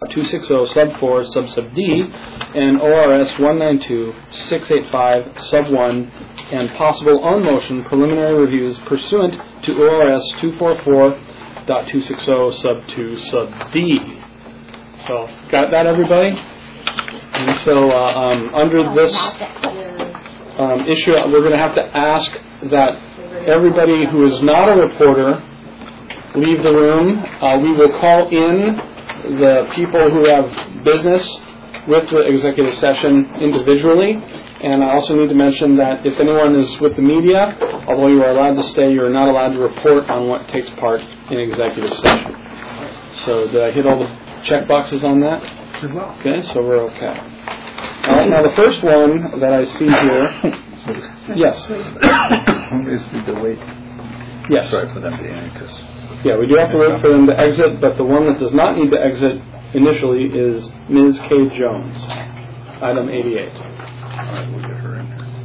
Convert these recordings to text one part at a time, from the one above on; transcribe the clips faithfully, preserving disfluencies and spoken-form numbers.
two sixty sub four sub sub D and O R S one ninety-two six eighty-five sub one and possible on motion preliminary reviews pursuant to O R S two forty-four point two sixty sub two sub D. So, got that, everybody? And so, uh, um, under this um, issue, we're going to have to ask that everybody who is not a reporter leave the room. Uh, we will call in the people who have business with the executive session individually. And I also need to mention that if anyone is with the media, although you are allowed to stay, you are not allowed to report on what takes part in executive session. So did I hit all the check boxes on that? Well. Okay, so we're okay. All right, now the first one that I see here, yes. Is the wait. Yes. Sorry for them to end, because. Yeah, we do have to wait for them to exit, but the one that does not need to exit initially is Miz Kay Jones, item eighty-eight. All right, we'll get her in there.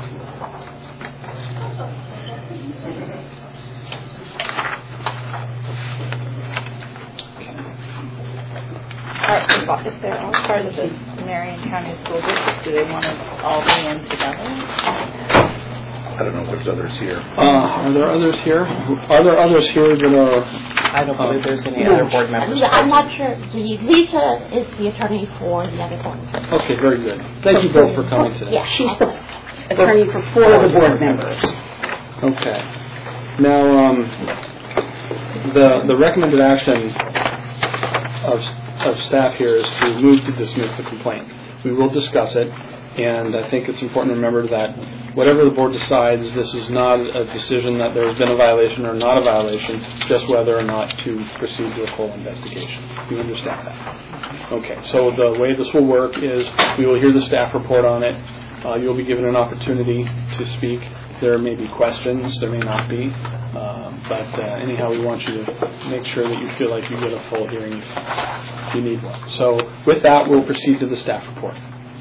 All right, well, if they're all part of the Marion County School District, do they want to all be in together? I don't know if there's others here. Uh, are there others here? Are there others here that are... I don't believe there's any no. other board members. I'm not sure. The Lisa is the attorney for the other board. Okay, very good. Thank you both for coming today. Yeah, she's the attorney for four of the board members. Okay. Now, um, the the recommended action of of staff here is to move to dismiss the complaint. We will discuss it, and I think it's important to remember that whatever the board decides, this is not a decision that there has been a violation or not a violation, just whether or not to proceed to a full investigation. You understand that? Okay, so the way this will work is we will hear the staff report on it. Uh, you'll be given an opportunity to speak. There may be questions, there may not be, uh, but uh, anyhow, we want you to make sure that you feel like you get a full hearing if you need one. So with that, we'll proceed to the staff report.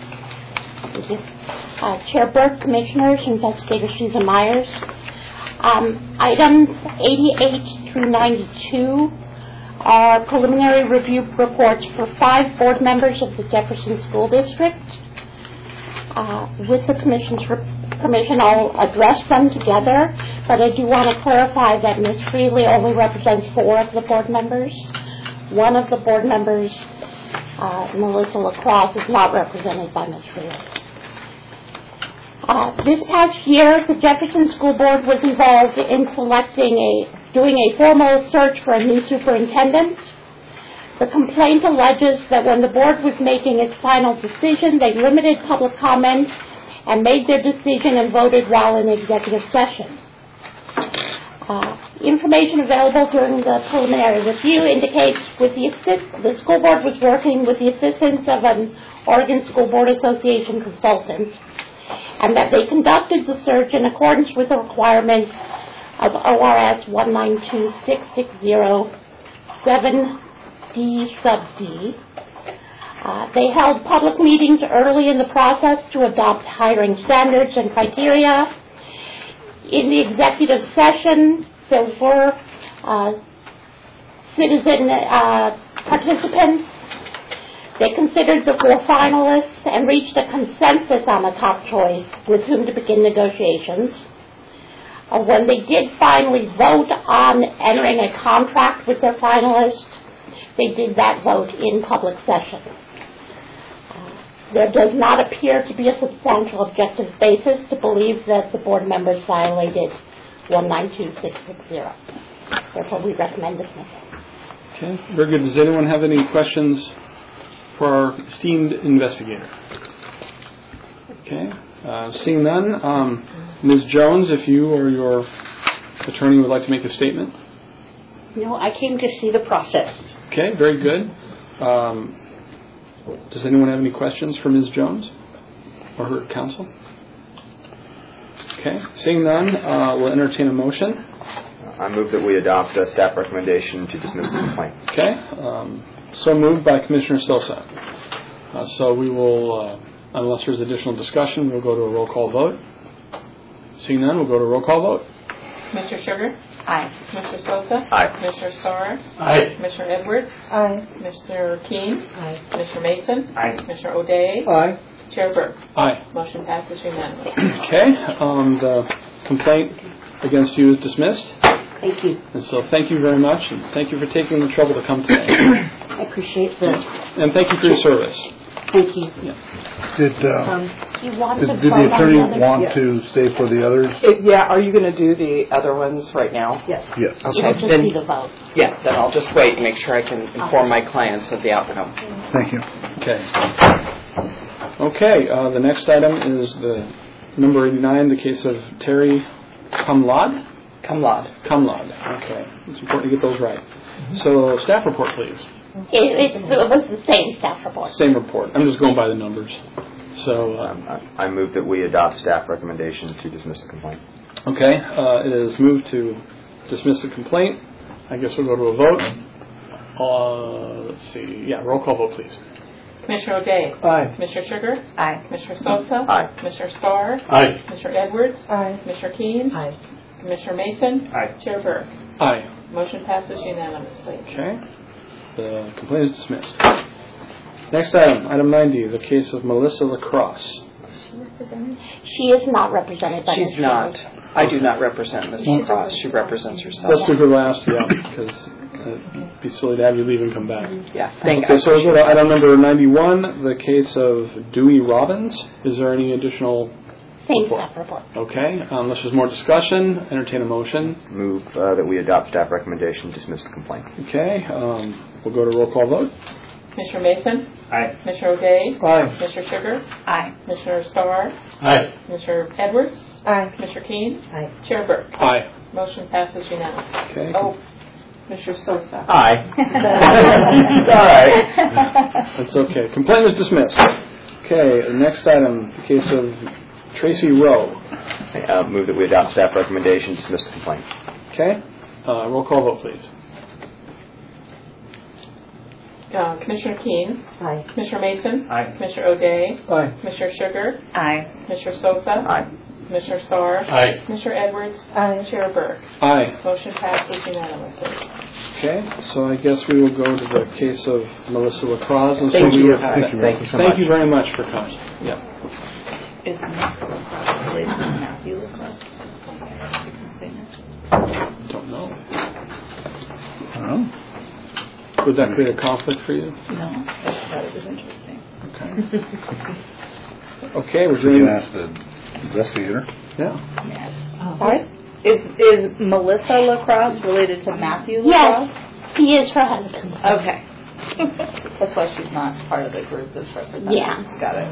Uh, Chair Burke, Commissioners, Investigator Susan Myers. Um, items eighty-eight through ninety-two are preliminary review reports for five board members of the Jefferson School District. Uh, with the Commission's re- permission, I'll address them together, but I do want to clarify that Miz Freely only represents four of the board members. One of the board members, uh, Melissa LaCrosse, is not represented by Miz Freely. Uh, this past year, the Jefferson School Board was involved in selecting a, doing a formal search for a new superintendent. The complaint alleges that when the board was making its final decision, they limited public comment and made their decision and voted while in executive session. Uh, information available during the preliminary review indicates with the assist, the school board was working with the assistance of an Oregon School Board Association consultant, and that they conducted the search in accordance with the requirements of O R S one nine two six six zero seven D sub D. Uh, they held public meetings early in the process to adopt hiring standards and criteria. In the executive session, there were uh, citizen uh, participants. They considered the four finalists and reached a consensus on the top choice with whom to begin negotiations. Uh, when they did finally vote on entering a contract with their finalists, they did that vote in public session. Uh, there does not appear to be a substantial objective basis to believe that the board members violated one nine two six six zero. Therefore, we recommend dismissal. Okay, very good. Does anyone have any questions for our esteemed investigator? Okay, uh, seeing none, um, Miz Jones, if you or your attorney would like to make a statement. No, I came to see the process. Okay, very good. Um, does anyone have any questions for Miz Jones or her counsel? Okay, seeing none, uh, we'll entertain a motion. I move that we adopt a staff recommendation to dismiss the complaint. Okay, um, so moved by Commissioner Sosa. Uh, so we will, uh, unless there's additional discussion, we'll go to a roll call vote. Seeing none, we'll go to a roll call vote. Mister Sugar? Aye. Commissioner Sosa? Aye. Commissioner Starr? Aye. Commissioner Edwards? Aye. Commissioner Keen? Aye. Commissioner Mason? Aye. Commissioner O'Day? Aye. Chair Burke? Aye. Motion passes unanimously. Okay, um, the complaint against you is dismissed. Thank you. And so thank you very much, and thank you for taking the trouble to come today. I appreciate that. And thank you for your service. Thank you. Did, uh, Um, you want did to did the vote on attorney other- want Yeah. to stay for the others? It- Yeah, are you going to do the other ones right now? Yes. Yes. It'll Okay, just then- be the vote. Yeah, then I'll just wait and make sure I can inform my clients of the outcome. Thank you. Okay. Okay, uh, the next item is the number eighty-nine, the case of Terry Cumlod? Cumlod. Cumlod, okay. It's important to get those right. So, staff report, please. It, it's, it was the same staff report. Same report. I'm just going by the numbers. So, uh, Um, I I move that we adopt staff recommendation to dismiss the complaint. okay, uh, it is moved to dismiss the complaint. I guess we'll go to a vote. Uh, let's see. Yeah, roll call vote, please. Commissioner O'Day? Aye. Commissioner Sugar? Aye. Commissioner Sosa? Aye. Commissioner Starr? Aye. Commissioner Edwards? Aye. Commissioner Keen? Aye. Commissioner Mason? Aye. Chair Burke? Aye. Motion passes unanimously. Okay. The complaint is dismissed. Next item, item ninety, the case of Melissa Lacrosse. She is not represented by She's Miz not. I do not represent Miz Cross. She represents herself. Let's do her last, yeah, because it'd be silly to have you leave and come back. Yeah, thank Okay, so we'll go to item number ninety-one, the case of Dewey Robbins. Is there any additional? Same report? staff report. Okay, unless there's more discussion, entertain a motion. Move uh, that we adopt staff recommendation to dismiss the complaint. Okay, um, we'll go to roll call vote. Commissioner Mason? Aye. Commissioner O'Day? Aye. Commissioner Sugar? Aye. Commissioner Starr? Aye. Commissioner Edwards? Aye. Commissioner Keen? Aye. Chair Burke? Aye. Motion passes unanimously. Okay. Oh, Commissioner Sosa? Aye. All right. That's okay. Complaint is dismissed. Okay, the next item, the case of Tracy Rowe. Uh, move that we adopt staff recommendation to dismiss the complaint. Okay, uh, roll call vote, please. Uh, Commissioner Keen? Aye. Commissioner Mason? Aye. Commissioner O'Day? Aye. Commissioner Sugar? Aye. Commissioner Sosa? Aye. Commissioner Starr? Aye. Commissioner Edwards? Aye. Chair Burke? Aye. Motion passes unanimously. Okay, so I guess we will go to the case of Melissa Lacrosse. And so Thank we you. will have Thank it. you. Thank you so Thank much. you very much for coming. Yeah. Is Melissa related to Matthew Lacrosse? Don't know. I don't know. Would that create a conflict for you? No, I just thought it was interesting. Okay. Okay, we're We can doing. ask the investigator. Yeah. Sorry? Is is Melissa Lacrosse related to Matthew Lacrosse? Yes. He is her husband. Okay. That's why she's not part of the group that's represented. Yeah. Got it.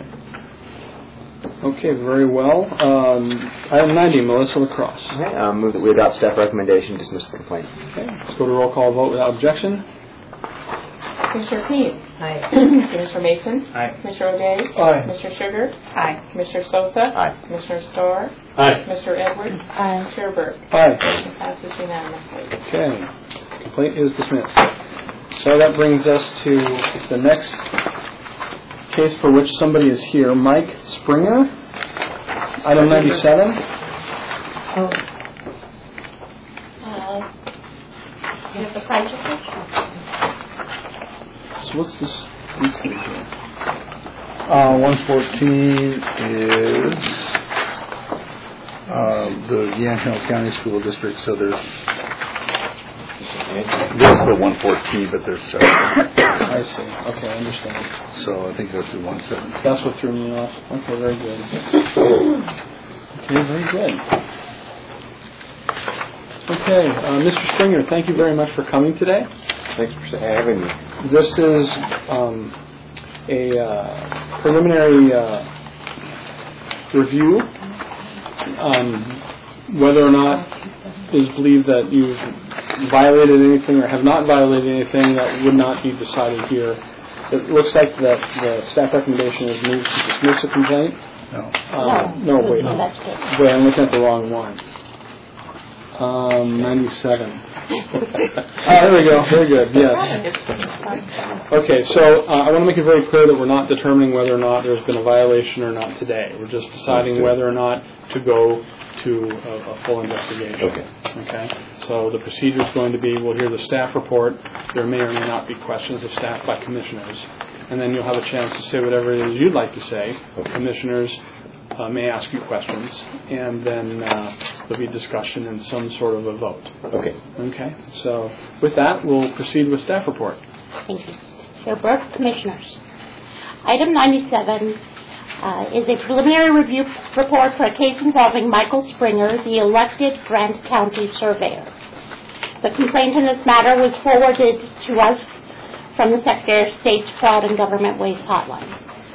Okay, very well. Um, item ninety, Melissa Lacrosse. Okay, um, move that we adopt staff recommendation to dismiss the complaint. Okay, let's go to roll call vote without objection. Commissioner Keen? Aye. Commissioner Mason? Aye. Commissioner O'Day? Aye. Commissioner Sugar? Aye. Commissioner Sosa? Aye. Commissioner Starr? Aye. Commissioner Edwards? Aye. Chair Burke? Aye. Motion passes unanimously. Okay, complaint is dismissed. So that brings us to the next case for which somebody is here, Mike Springer, item ninety-seven. Oh. Uh, you have the price report? So what's this, this thing here? Uh, one fourteen is, uh, the Yamhill County School District, so there's, there's the one fourteen, but there's several. I see, okay, I understand. So I think goes through one seventeen. That's what threw me off. Okay, very good. Okay, very good. Okay, uh, Mister Springer, thank you very much for coming today. Thanks for having me. This is um, a uh, preliminary uh, review on whether or not it is believed that you've violated anything or have not violated anything that would not be decided here. It looks like that the staff recommendation is moved to dismiss the complaint. No. Um, no, wait. No, that's good. Wait, I'm looking at the wrong one. Um, ninety-seven. Ah, there we go. Very good. Yes. Okay, so uh, I want to make it very clear that we're not determining whether or not there's been a violation or not today. We're just deciding whether or not to go to a, a full investigation. Okay. Okay. So the procedure is going to be: we'll hear the staff report. There may or may not be questions of staff by commissioners, and then you'll have a chance to say whatever it is you'd like to say. Okay. Commissioners Uh, may ask you questions, and then uh, there'll be discussion and some sort of a vote. Okay. Okay. So with that, we'll proceed with staff report. Thank you. Chair Burke, Commissioners. Item ninety-seven uh, is a preliminary review report for a case involving Michael Springer, the elected Grant County surveyor. The complaint in this matter was forwarded to us from the Secretary of State's Fraud and Government Waste Hotline.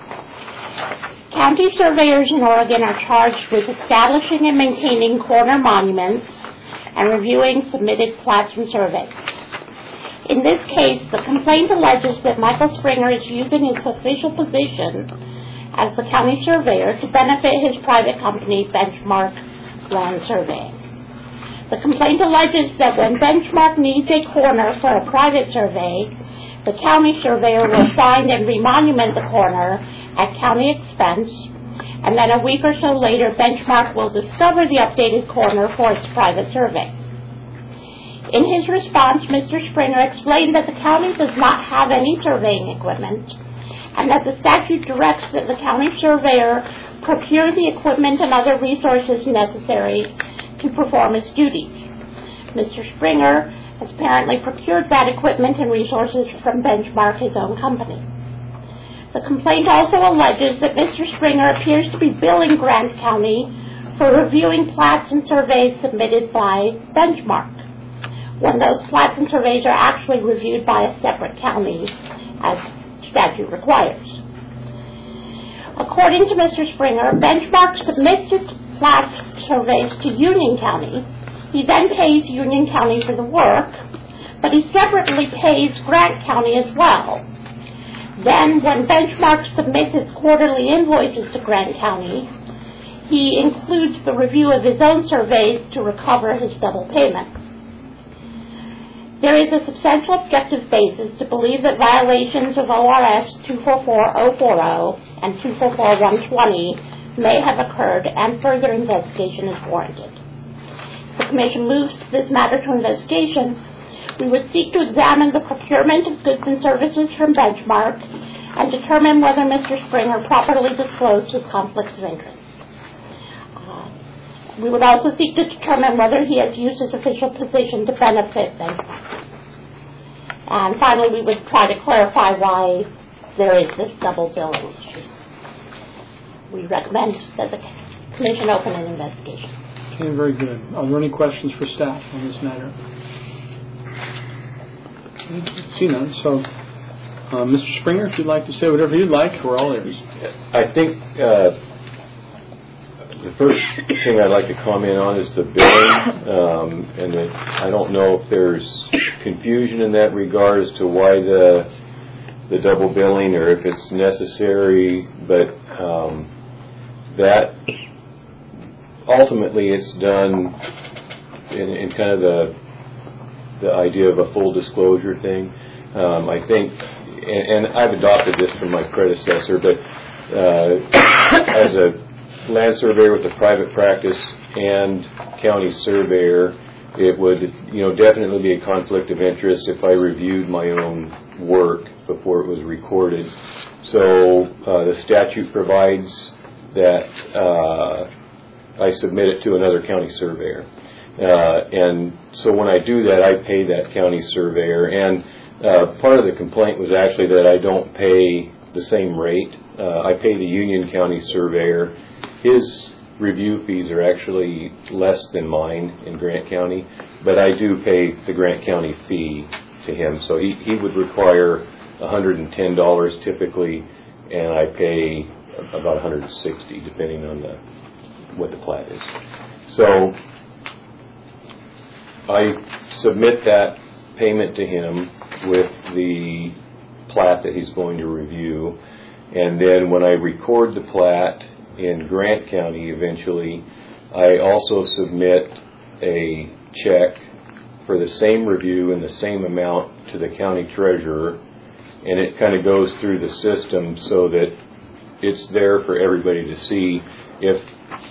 County surveyors in Oregon are charged with establishing and maintaining corner monuments and reviewing submitted plats and surveys. In this case, the complaint alleges that Michael Springer is using his official position as the county surveyor to benefit his private company, Benchmark Land Surveying. The complaint alleges that when Benchmark needs a corner for a private survey, the county surveyor will find and remonument the corner at county expense, and then a week or so later, Benchmark will discover the updated corner for its private survey. In his response, Mister Springer explained that the county does not have any surveying equipment, and that the statute directs that the county surveyor procure the equipment and other resources necessary to perform his duties. Mister Springer has apparently procured that equipment and resources from Benchmark, his own company. The complaint also alleges that Mister Springer appears to be billing Grant County for reviewing plats and surveys submitted by Benchmark, when those plats and surveys are actually reviewed by a separate county, as statute requires. According to Mister Springer, Benchmark submits its plats surveys to Union County. He then pays Union County for the work, but he separately pays Grant County as well. Then, when Benchmark submits its quarterly invoices to Grant County, he includes the review of his own surveys to recover his double payment. There is a substantial objective basis to believe that violations of O R S two four four oh forty and two four four one twenty may have occurred, and further investigation is warranted. If the Commission moves this matter to investigation, we would seek to examine the procurement of goods and services from Benchmark and determine whether Mister Springer properly disclosed his conflicts of interest. Uh, we would also seek to determine whether he has used his official position to benefit Benchmark. And finally, we would try to clarify why there is this double billing issue. We recommend that the Commission open an investigation. Okay, very good. Are there any questions for staff on this matter? See none. So, uh, Mister Springer, if you'd like to say whatever you'd like, we're all ears. I think uh, the first thing I'd like to comment on is the billing, um, and it, I don't know if there's confusion in that regard as to why the the double billing or if it's necessary, but um, that ultimately it's done in, in kind of the the idea of a full disclosure thing. Um, I think, and, and I've adopted this from my predecessor, but uh, as a land surveyor with a private practice and county surveyor, it would, you know, definitely be a conflict of interest if I reviewed my own work before it was recorded. So uh, the statute provides that uh, I submit it to another county surveyor. Uh, and so when I do that, I pay that county surveyor. And uh, part of the complaint was actually that I don't pay the same rate. Uh, I pay the Union County surveyor. His review fees are actually less than mine in Grant County, but I do pay the Grant County fee to him. So he, he would require one hundred ten dollars typically, and I pay about one hundred sixty dollars depending on the what the plat is. So I submit that payment to him with the plat that he's going to review, and then when I record the plat in Grant County eventually, I also submit a check for the same review and the same amount to the county treasurer, and it kind of goes through the system so that it's there for everybody to see. If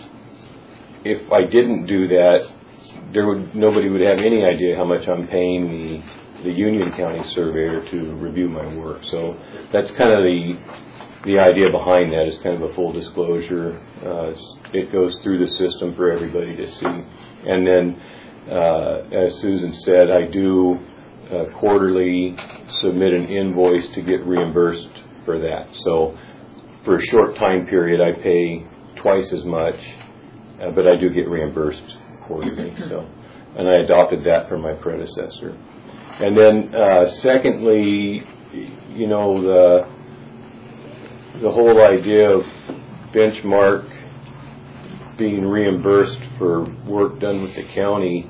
if I didn't do that, there would nobody would have any idea how much I'm paying the the Union County surveyor to review my work. So that's kind of the the idea behind that, is kind of a full disclosure. Uh, it goes through the system for everybody to see. And then, uh, as Susan said, I do uh, quarterly submit an invoice to get reimbursed for that. So for a short time period, I pay twice as much, uh, but I do get reimbursed quarterly. So, and I adopted that from my predecessor. And then, uh, secondly, you know, the the whole idea of Benchmark being reimbursed for work done with the county,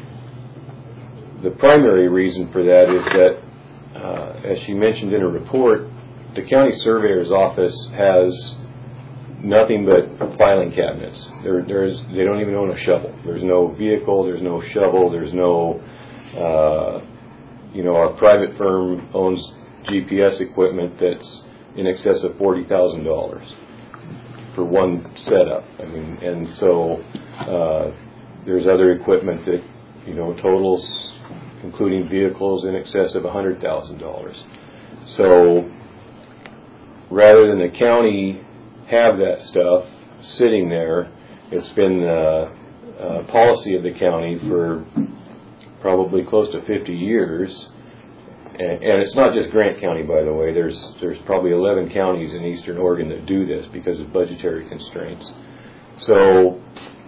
the primary reason for that is that, uh, as she mentioned in her report, the county surveyor's office has nothing but filing cabinets. There, there's, they don't even own a shovel. There's no vehicle, there's no shovel, there's no, uh, you know, our private firm owns G P S equipment that's in excess of forty thousand dollars for one setup. I mean, and so uh, there's other equipment that, you know, totals, including vehicles, in excess of one hundred thousand dollars. So rather than the county have that stuff sitting there, it's been the uh, policy of the county for probably close to fifty years. And, and it's not just Grant County, by the way. There's there's probably eleven counties in eastern Oregon that do this because of budgetary constraints. So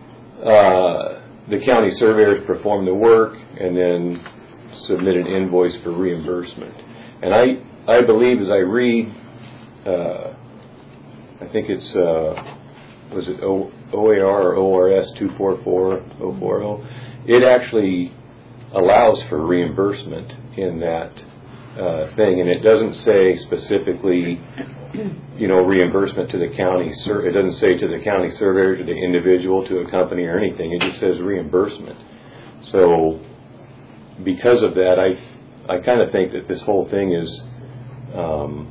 uh, the county surveyors perform the work and then submit an invoice for reimbursement. And I, I believe, as I read, uh, I think it's, uh, was it O A R or O R S two four four oh four oh, it actually allows for reimbursement in that uh, thing, and it doesn't say specifically, you know, reimbursement to the county. Sur- it doesn't say to the county surveyor, to the individual, to a company, or anything. It just says reimbursement. So because of that, I I kind of think that this whole thing is, um,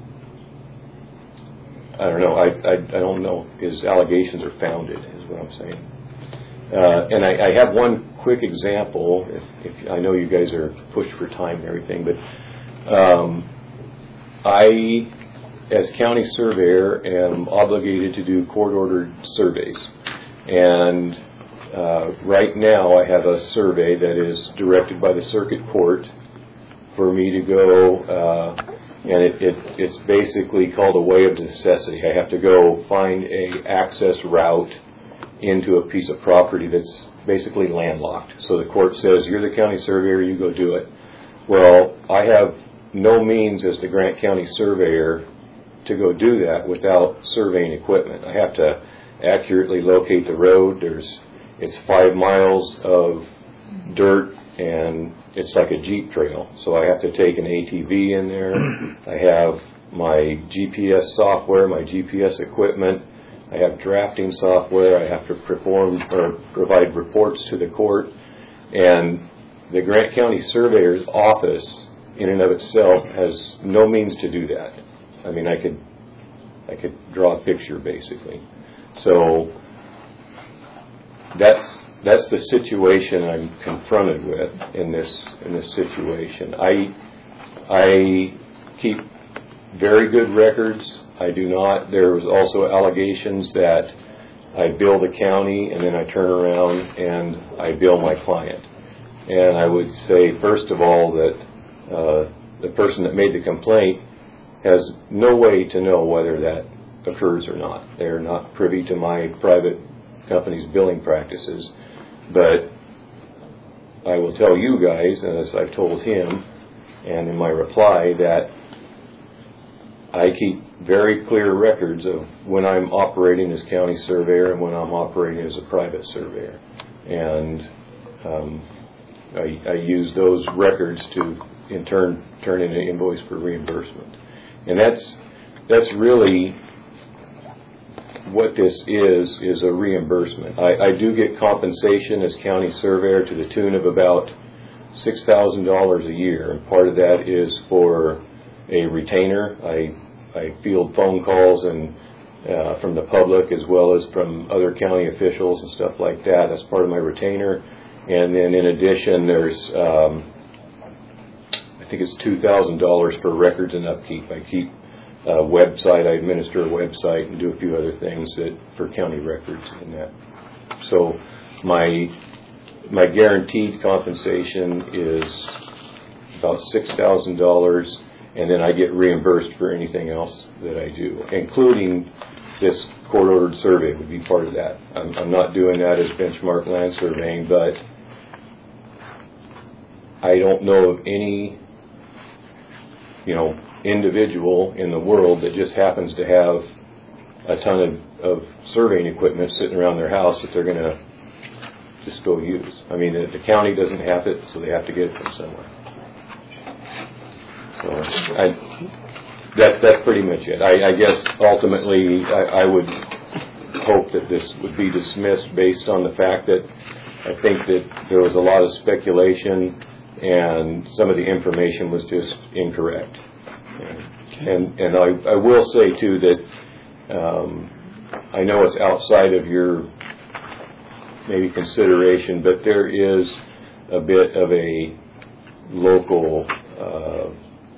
I don't know, I, I I don't know, his allegations are founded, is what I'm saying. Uh, and I, I have one quick example. If, if I know you guys are pushed for time and everything, but um, I, as county surveyor, am obligated to do court-ordered surveys. And uh, right now, I have a survey that is directed by the circuit court for me to go, uh, and it, it, it's basically called a way of necessity. I have to go find a access route into a piece of property that's basically landlocked. So the court says, you're the county surveyor, you go do it. Well, I have no means as the Grant County surveyor to go do that without surveying equipment. I have to accurately locate the road. There's, it's five miles of dirt, and it's like a Jeep trail. So I have to take an A T V in there. I have my G P S software, my G P S equipment. I have drafting software. I have to perform or provide reports to the court. And the Grant County Surveyor's office, in and of itself, has no means to do that. I mean, I could, I could draw a picture, basically. So that's that's the situation I'm confronted with in this in this situation. I I keep very good records. I do not. There was also allegations that I bill the county and then I turn around and I bill my client. And I would say, first of all, that uh, the person that made the complaint has no way to know whether that occurs or not. They're not privy to my private company's billing practices. But I will tell you guys, as I've told him, and in my reply, that I keep very clear records of when I'm operating as county surveyor and when I'm operating as a private surveyor. And um, I, I use those records to, in turn, turn in an invoice for reimbursement. And that's that's really what this is, is a reimbursement. I, I do get compensation as county surveyor to the tune of about six thousand dollars a year. And part of that is for a retainer. I, I field phone calls and uh, from the public as well as from other county officials and stuff like that. That's part of my retainer. And then in addition, there's, um, I think it's two thousand dollars for records and upkeep. I keep a website, I administer a website and do a few other things that for county records and that. So my my guaranteed compensation is about six thousand dollars, and then I get reimbursed for anything else that I do, including this court-ordered survey would be part of that. I'm, I'm not doing that as benchmark land surveying, but I don't know of any, you know, individual in the world that just happens to have a ton of, of surveying equipment sitting around their house that they're going to just go use. I mean, the, the county doesn't have it, so they have to get it from somewhere. So I, that, that's pretty much it. I, I guess ultimately I, I would hope that this would be dismissed based on the fact that I think that there was a lot of speculation and some of the information was just incorrect. And and I, I will say too that um, I know it's outside of your maybe consideration, but there is a bit of a local. Uh,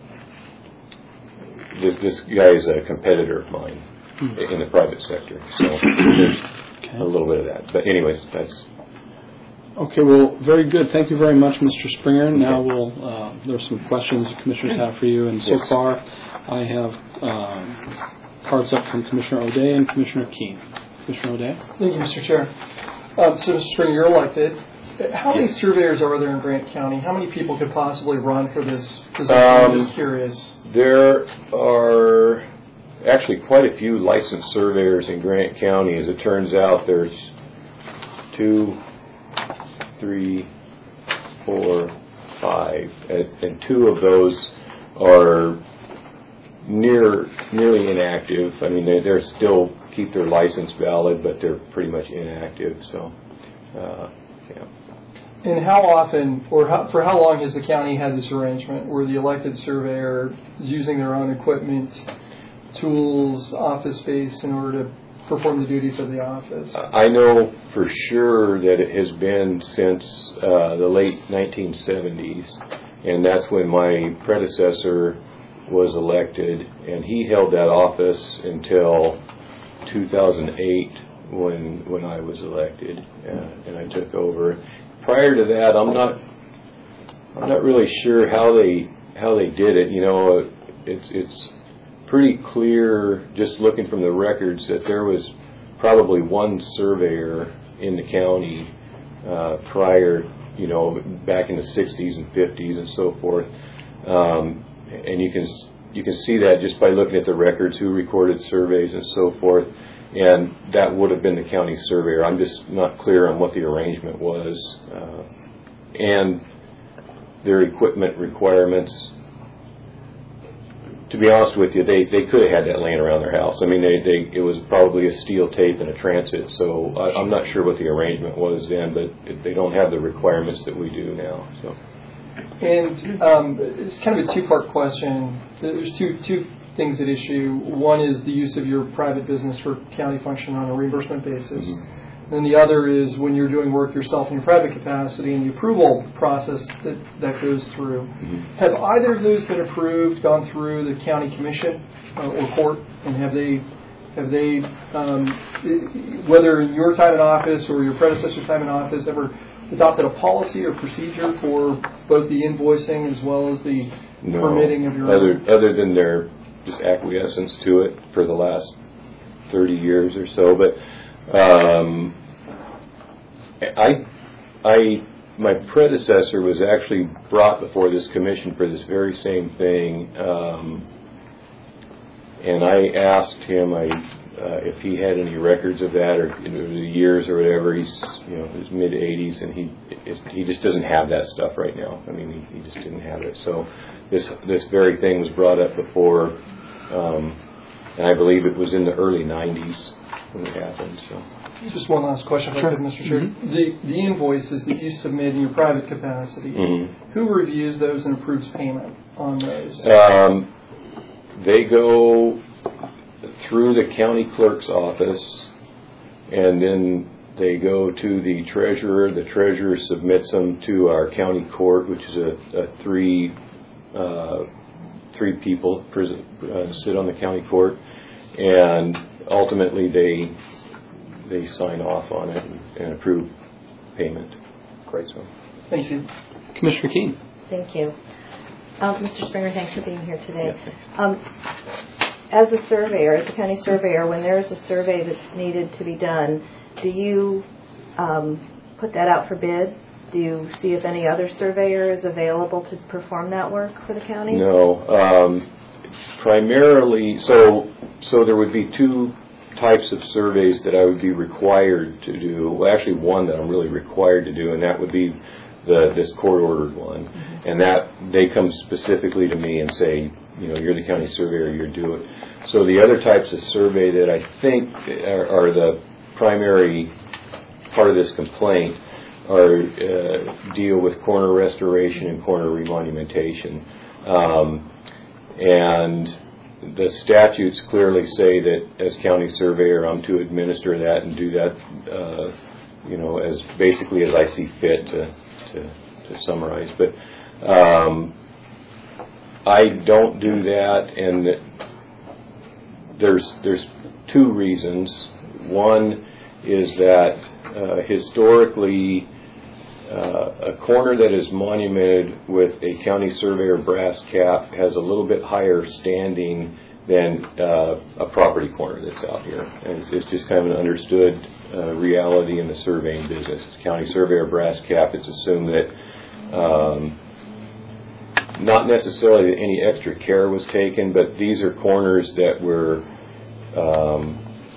this, this guy is a competitor of mine in the private sector, so there's Okay. a little bit of that. But anyways, that's. Okay, well, very good. Thank you very much, Mister Springer. Now we'll, uh, there's some questions the commissioners have for you, and so Yes. far I have um, cards up from Commissioner O'Day and Commissioner Keene. Commissioner O'Day? Thank you, Mister Chair. Um, so, Mister Springer, you're elected. How many Yes. surveyors are there in Grant County? How many people could possibly run for this position? Um, I'm just curious. There are actually quite a few licensed surveyors in Grant County. As it turns out, there's two, three, four, five, and, and two of those are near nearly inactive. I mean, they they're still keep their license valid, but they're pretty much inactive. So, uh, yeah. And how often, or how, for how long has the county had this arrangement where the elected surveyor is using their own equipment, tools, office space in order to perform the duties of the office? I know for sure that it has been since uh, the late nineteen seventies, and that's when my predecessor was elected, and he held that office until two thousand eight when when I was elected, uh, and I took over. Prior to that, I'm not I'm not really sure how they how they did it. You know, it's it's pretty clear just looking from the records that there was probably one surveyor in the county uh, prior, you know, back in the sixties and fifties and so forth. Um, and you can you can see that just by looking at the records, who recorded surveys and so forth. And that would have been the county surveyor. I'm just not clear on what the arrangement was. Uh, and their equipment requirements, to be honest with you, they, they could have had that laying around their house. I mean, they, they it was probably a steel tape and a transit, so I, I'm not sure what the arrangement was then, but they don't have the requirements that we do now. So. And um, it's kind of a two-part question. There's two two things at issue. One is the use of your private business for county function on a reimbursement basis. Mm-hmm. And the other is when you're doing work yourself in your private capacity and the approval process that, that goes through. Mm-hmm. Have either of those been approved, gone through the county commission uh, or court, and have they, have they um, whether in your time in office or your predecessor's time in office, ever adopted a policy or procedure for both the invoicing as well as the no, permitting of your other, own? Other than their just acquiescence to it for the last thirty years or so. But um, I, I, my predecessor was actually brought before this commission for this very same thing, um, and I asked him I, uh, if he had any records of that or you know, the years or whatever. He's you know his mid eighties, and he he just doesn't have that stuff right now. I mean, he, he just didn't have it. So this this very thing was brought up before. Um, and I believe it was in the early nineties when it happens. So. Just one last question, if Sure. I could, Mister Chair. Mm-hmm. The, the invoices that you submit in your private capacity, Mm-hmm. who reviews those and approves payment on those? Um, they go through the county clerk's office, and then they go to the treasurer. The treasurer submits them to our county court, which is a, a three uh, three people prison, uh, sit on the county court, and ultimately they they sign off on it and, and approve payment. Great. So, Thank you. Commissioner Keene. Thank you. Um, Mister Springer, thanks for being here today. Um, as a surveyor, as a county surveyor, when there is a survey that's needed to be done, do you um, put that out for bid? Do you see if any other surveyor is available to perform that work for the county? No. Um, primarily, so so there would be two types of surveys that I would be required to do. Well, actually, one that I'm really required to do, and that would be the this court-ordered one. Mm-hmm. And that they come specifically to me and say, you know, you're the county surveyor, you're do it. So the other types of survey that I think are, are the primary part of this complaint are uh, deal with corner restoration and corner remonumentation. Um, and the statutes clearly say that as county surveyor, I'm to administer that and do that, uh, you know, as basically as I see fit to to, to summarize. But um, I don't do that, and there's there's two reasons. One is that uh, historically, uh, a corner that is monumented with a county surveyor brass cap has a little bit higher standing than uh, a property corner that's out here. And it's, it's just kind of an understood uh, reality in the surveying business. County surveyor brass cap, it's assumed that um, not necessarily that any extra care was taken, but these are corners that were um,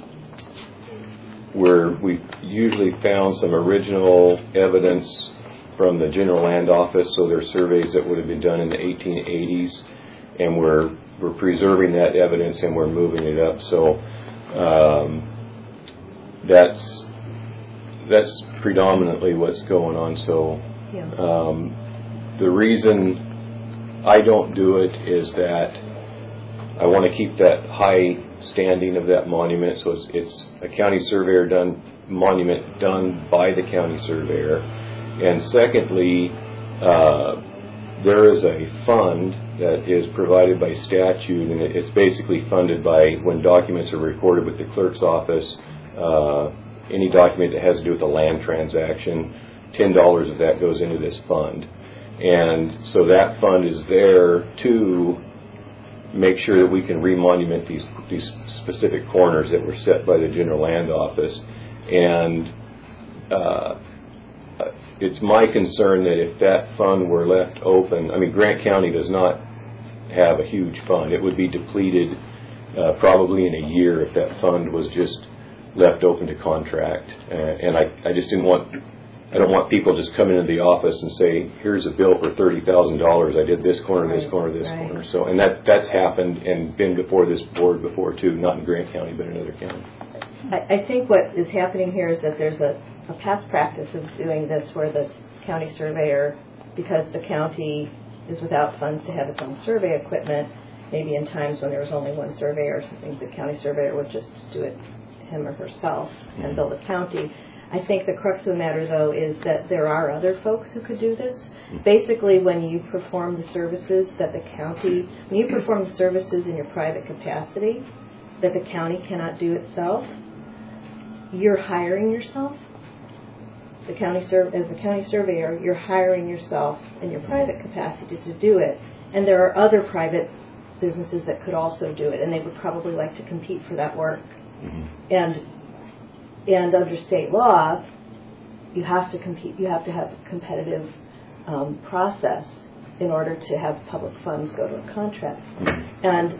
where we usually found some original evidence from the General Land Office, so there are surveys that would have been done in the eighteen eighties, and we're, we're preserving that evidence and we're moving it up. So um, that's that's predominantly what's going on. So um, the reason I don't do it is that I want to keep that high standing of that monument, so it's, it's a county surveyor done monument done by the county surveyor. And secondly, uh, there is a fund that is provided by statute, and it's basically funded by when documents are recorded with the clerk's office. Uh, any document that has to do with a land transaction, ten dollars of that goes into this fund, and so that fund is there to make sure that we can remonument these these specific corners that were set by the General Land Office. And uh, it's my concern that if that fund were left open, I mean, Grant County does not have a huge fund. It would be depleted uh, probably in a year if that fund was just left open to contract. Uh, and I, I just didn't want I don't want people just coming into the office and say, here's a bill for thirty thousand dollars. I did this corner, right, this corner, this right. corner. So, and that that's happened and been before this board before too, not in Grant County, but in other counties. I, I think what is happening here is that there's a, a past practice of doing this where the county surveyor, because the county is without funds to have its own survey equipment, maybe in times when there was only one surveyor or something, the county surveyor would just do it him or herself and bill the county. I think the crux of the matter, though, is that there are other folks who could do this. Basically, when you perform the services that the county, when you perform the services in your private capacity that the county cannot do itself, you're hiring yourself. The county serv- as the county surveyor, you're hiring yourself in your private capacity to do it. And there are other private businesses that could also do it, and they would probably like to compete for that work. Mm-hmm. And And under state law, you have to compete. You have to have a competitive um, process in order to have public funds go to a contract. And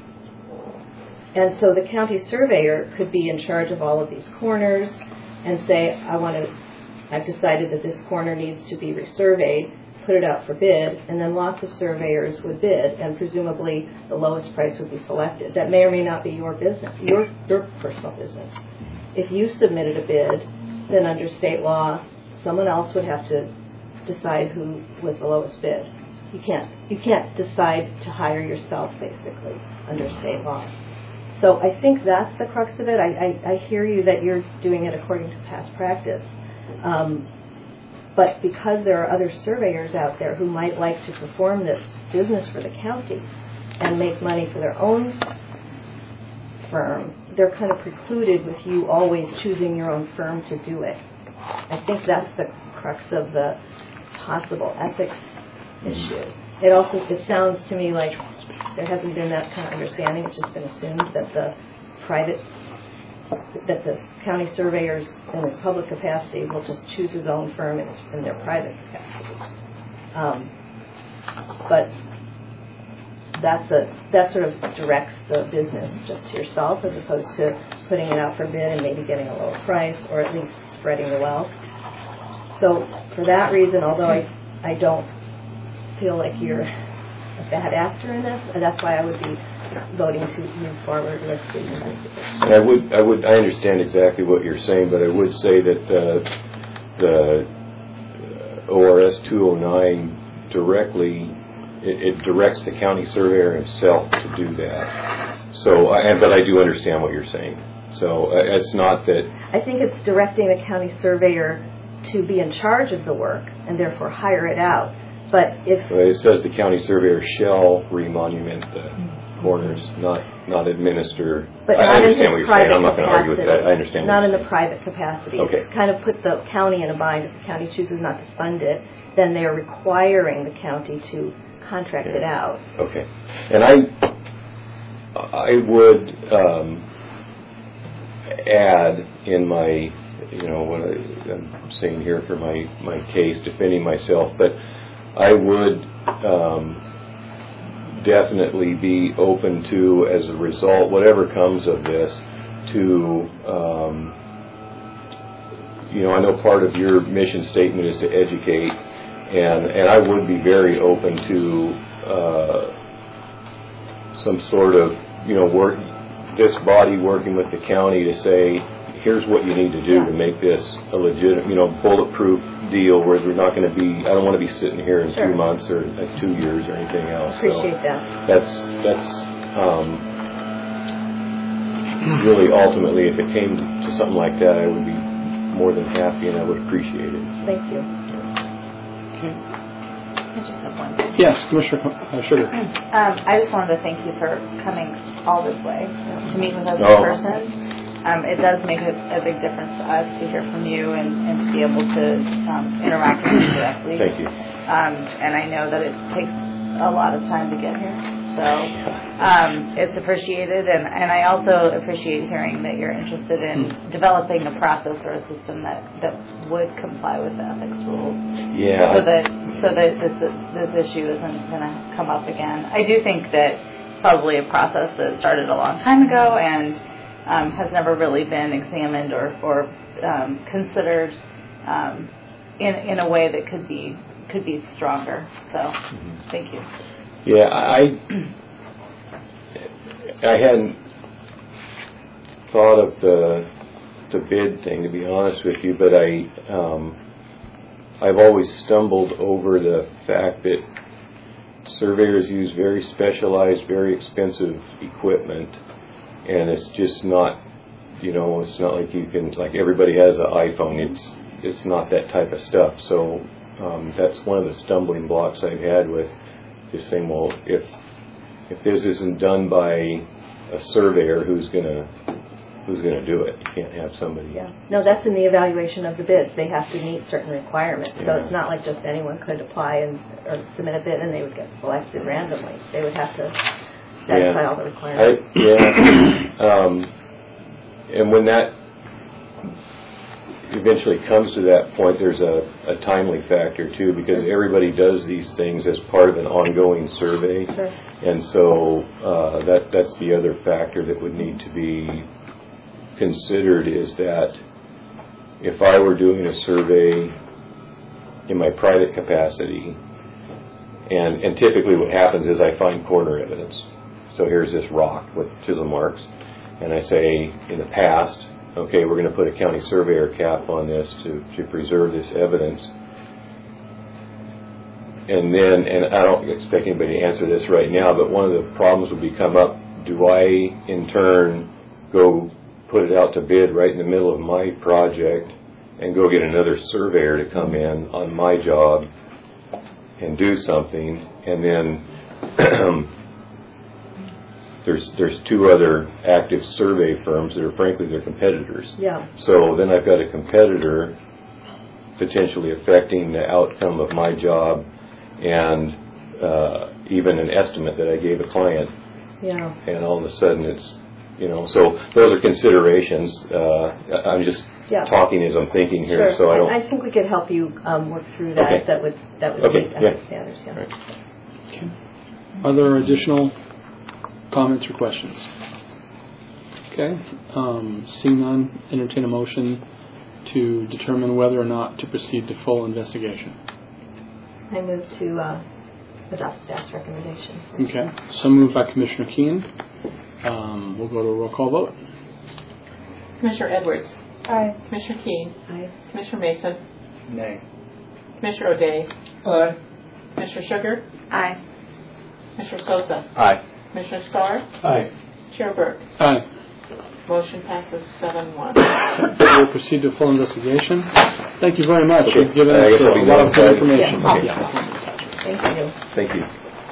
and so the county surveyor could be in charge of all of these corners and say, I want to. I've decided that this corner needs to be resurveyed. put it out for bid, and then lots of surveyors would bid, and presumably the lowest price would be selected. That may or may not be your business, your, your personal business. If you submitted a bid, then under state law, someone else would have to decide who was the lowest bid. You can't, you can't decide to hire yourself, basically, under state law. So I think that's the crux of it. I, I, I hear you that you're doing it according to past practice. Um, but because there are other surveyors out there who might like to perform this business for the county and make money for their own firm, they're kind of precluded with you always choosing your own firm to do it. I think that's the crux of the possible ethics issue. It also, it sounds to me like there hasn't been that kind of understanding. It's just been assumed that the private, that the county surveyors in his public capacity will just choose his own firm in, his, in their private capacity. Um, but that's a, that sort of directs the business just to yourself as opposed to putting it out for bid and maybe getting a lower price or at least spreading the wealth. So for that reason, although I, I don't feel like you're a bad actor in this, and that's why I would be voting to move forward with the investigation. And I would, I would, I understand exactly what you're saying, but I would say that uh, the O R S two oh nine directly, it, it directs the county surveyor himself to do that. So, I, but I do understand what you're saying. So uh, it's not that. I think it's directing the county surveyor to be in charge of the work and therefore hire it out. But if well, it says the county surveyor shall remonument the corners, not not administer. But I not understand in what you're private saying. I'm not going to argue with capacity. that. I understand. Not in the private capacity. Okay. It's kind of put the county in a bind. If the county chooses not to fund it, then they are requiring the county to contract yeah. it out. Okay. And I I would um, add in my, you know, what I, I'm saying here for my, my case, defending myself, but I would um, definitely be open to, as a result, whatever comes of this, to, um, you know, I know part of your mission statement is to educate, and, and I would be very open to uh, some sort of, you know, work, this body working with the county to say, here's what you need to do to make this a legit, you know, bulletproof deal where we're not going to be, I don't want to be sitting here in Sure. two months or uh, two years or anything else. Appreciate so that. That's, that's um, really ultimately, if it came to something like that, I would be more than happy and I would appreciate it. Thank you. Okay. I just have one thing. Yes, Commissioner uh, Sugar. Um, I just wanted to thank you for coming all this way to meet with us in Oh. person. Um, it does make a, a big difference to us to hear from you and, and to be able to um, interact with you directly. Thank you. Um, and I know that it takes a lot of time to get here. So um, it's appreciated. And, and I also appreciate hearing that you're interested in developing a process or a system that, that would comply with the ethics rules. Yeah. So that, so that this, this issue isn't going to come up again. I do think that it's probably a process that started a long time ago and Um, has never really been examined or, or um, considered um, in in a way that could be could be stronger. So, mm-hmm. Thank you. Yeah, I I hadn't thought of the the bid thing, to be honest with you, but I um, I've always stumbled over the fact that surveyors use very specialized, very expensive equipment. And it's just not, you know, it's not like you can, like everybody has an iPhone. It's it's not that type of stuff. So um, that's one of the stumbling blocks I've had with just saying, well, if if this isn't done by a surveyor, who's gonna who's gonna do it? You can't have somebody. Yeah. No, that's in the evaluation of the bids. They have to meet certain requirements. So Yeah. it's not like just anyone could apply and or submit a bid and they would get selected randomly. They would have to satisfy Yeah. all the requirements. I, yeah. um, and when that eventually comes to that point, there's a, a timely factor too, because everybody does these things as part of an ongoing survey. Sure. And so uh, that that's the other factor that would need to be considered, is that if I were doing a survey in my private capacity And, and typically what happens is I find corner evidence. So here's this rock with chisel marks, and I say, in the past, okay, we're going to put a county surveyor cap on this to, to preserve this evidence. And then, and I don't expect anybody to answer this right now, but one of the problems will be come up, do I in turn go put it out to bid right in the middle of my project and go get another surveyor to come in on my job and do something, and then there's there's two other active survey firms that are frankly they're competitors. Yeah. So then I've got a competitor potentially affecting the outcome of my job and uh, even an estimate that I gave a client. Yeah. And all of a sudden it's, you know, so those are considerations. Uh, I'm just Yeah. talking as I'm thinking here, Sure. so I don't. I think we could help you um, work through that. Okay. That would that would Okay, meet yeah. ethics standards. Yeah. Right. Okay. Are there additional comments or questions? Okay. Um, seeing none, entertain a motion to determine whether or not to proceed to full investigation. I move to uh, adopt staff's recommendation. Okay. So moved by Commissioner Keene. Um, we'll go to a roll call vote. Commissioner Edwards. Aye. Commissioner Keene. Aye. Commissioner Mason. Nay. Commissioner O'Day. Aye. Commissioner Sugar. Aye. Commissioner Sosa. Aye. Commissioner Starr. Aye. Chair Burke. Aye. Motion passes seven one. We'll proceed to full investigation. Thank you very much. Okay. You've given Uh, I us guess I'll a be lot of good notified. information. Yeah. Yeah. Thank you. Thank you.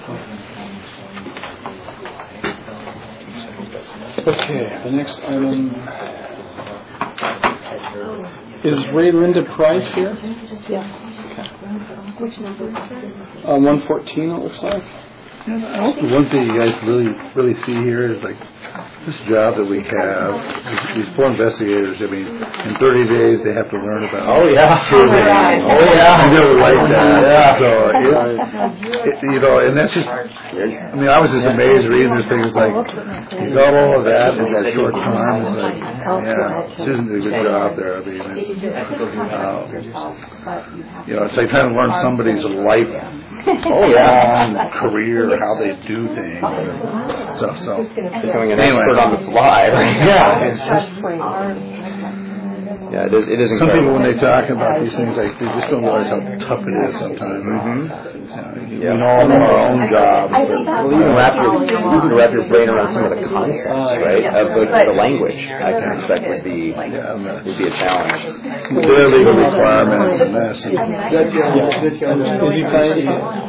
Okay, the next item is Ray Linda Price here. Which number? Uh, one fourteen, it looks like. And I hope the one thing you guys really, really see here is like this job that we have, these four investigators, I mean, in thirty days they have to learn about. Oh, yeah. surveying. Oh, yeah. I really like that. Yeah. So it's, it, you know, and that's just, I mean, I was just amazed reading this thing. It's like, you got all of that in that short time. It's like, yeah, Susan did a good job there. I mean, it's, um, you know, it's like trying to learn somebody's life. Oh, yeah. Long career, how they do things. So, so. Becoming an Anyway. expert on the fly, right? Yeah, it's just, Yeah, it is, it is some people incredible. when they talk about these things, like, they just don't realize how tough it is sometimes. Mm-hmm. You know, we all know our own jobs. Well, you can wrap your you can wrap your brain around some of the concepts, right? Of the, the language. I can expect would be would be a challenge. Their legal requirements and this. That's yeah. That's yeah. Is he playing?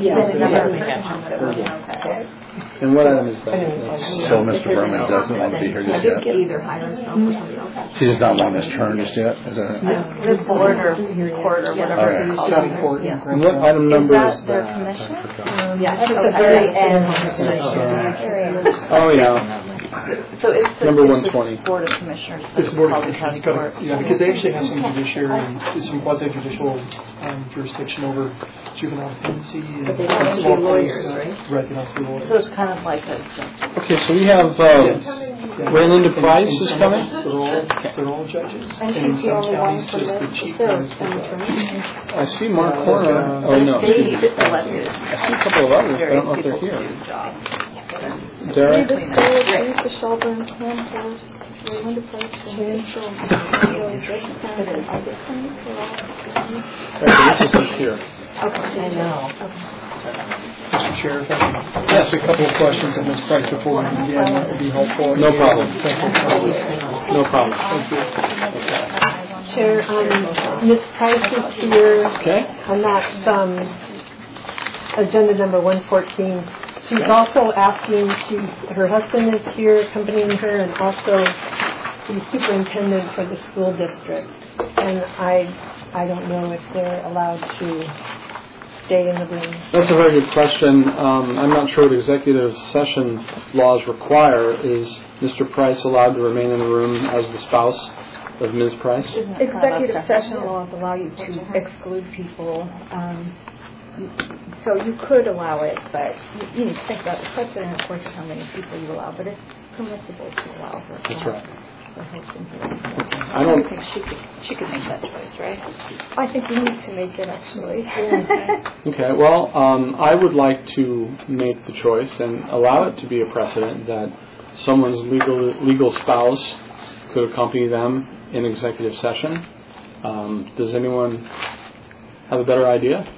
And what item is that? So Mister Berman doesn't want to be here just yet. Either hire himself or somebody else. He does not want his turn just yet. Is that it? The board or court or whatever it's called. Staff court. Yeah. And what item number is their that? commission? Um, yeah, at the very end. Oh, yeah. So it's the, Number it's one the twenty. Board of Commissioners. so It's the board of called the county commissioners. court. Yeah, because they actually have some judiciary, some quasi-judicial um, jurisdiction over juvenile dependency and But they don't have to be small claims lawyers, stuff. right? Right, they don't have to be So lawyers. it's kind of like a Okay, so we have uh, Yes. Yeah. Ray Linda Price And is some- coming? They're all, they're all judges. And in she's the some only one counties, from just the the, chief there ones was do an that. attorney. I see Mark Horner. Oh, no. they excuse me. elected I see a couple of others, but I very don't know if people they're to here. do jobs. Derek? Between them. The Shelburne, Ham Horse, Wonder Price, and Mitchell. Okay, this is who's here. I know. Mister Chair, if I could ask a couple of questions of Miz Price before we begin, that would be helpful. No problem. Thank you. No problem. Thank you. Chair, um, Miz Price is here Okay. on that, um, agenda number one fourteen. She's also asking, she, her husband is here accompanying her, and also the superintendent for the school district. And I, I don't know if they're allowed to stay in the room. That's a very good question. Um, I'm not sure what executive session laws require. Is Mister Price allowed to remain in the room as the spouse of Miz Price? Executive session laws allow you to exclude people um, So you could allow it, but you, you need to think about the precedent, of course, of how many people you allow, but it's permissible to allow for That's right. for hosting. I don't I think she could, she could make that choice, right? I think we need to make it, actually. Okay, well, um, I would like to make the choice and allow it to be a precedent that someone's legal legal spouse could accompany them in executive session. Um, does anyone have a better idea?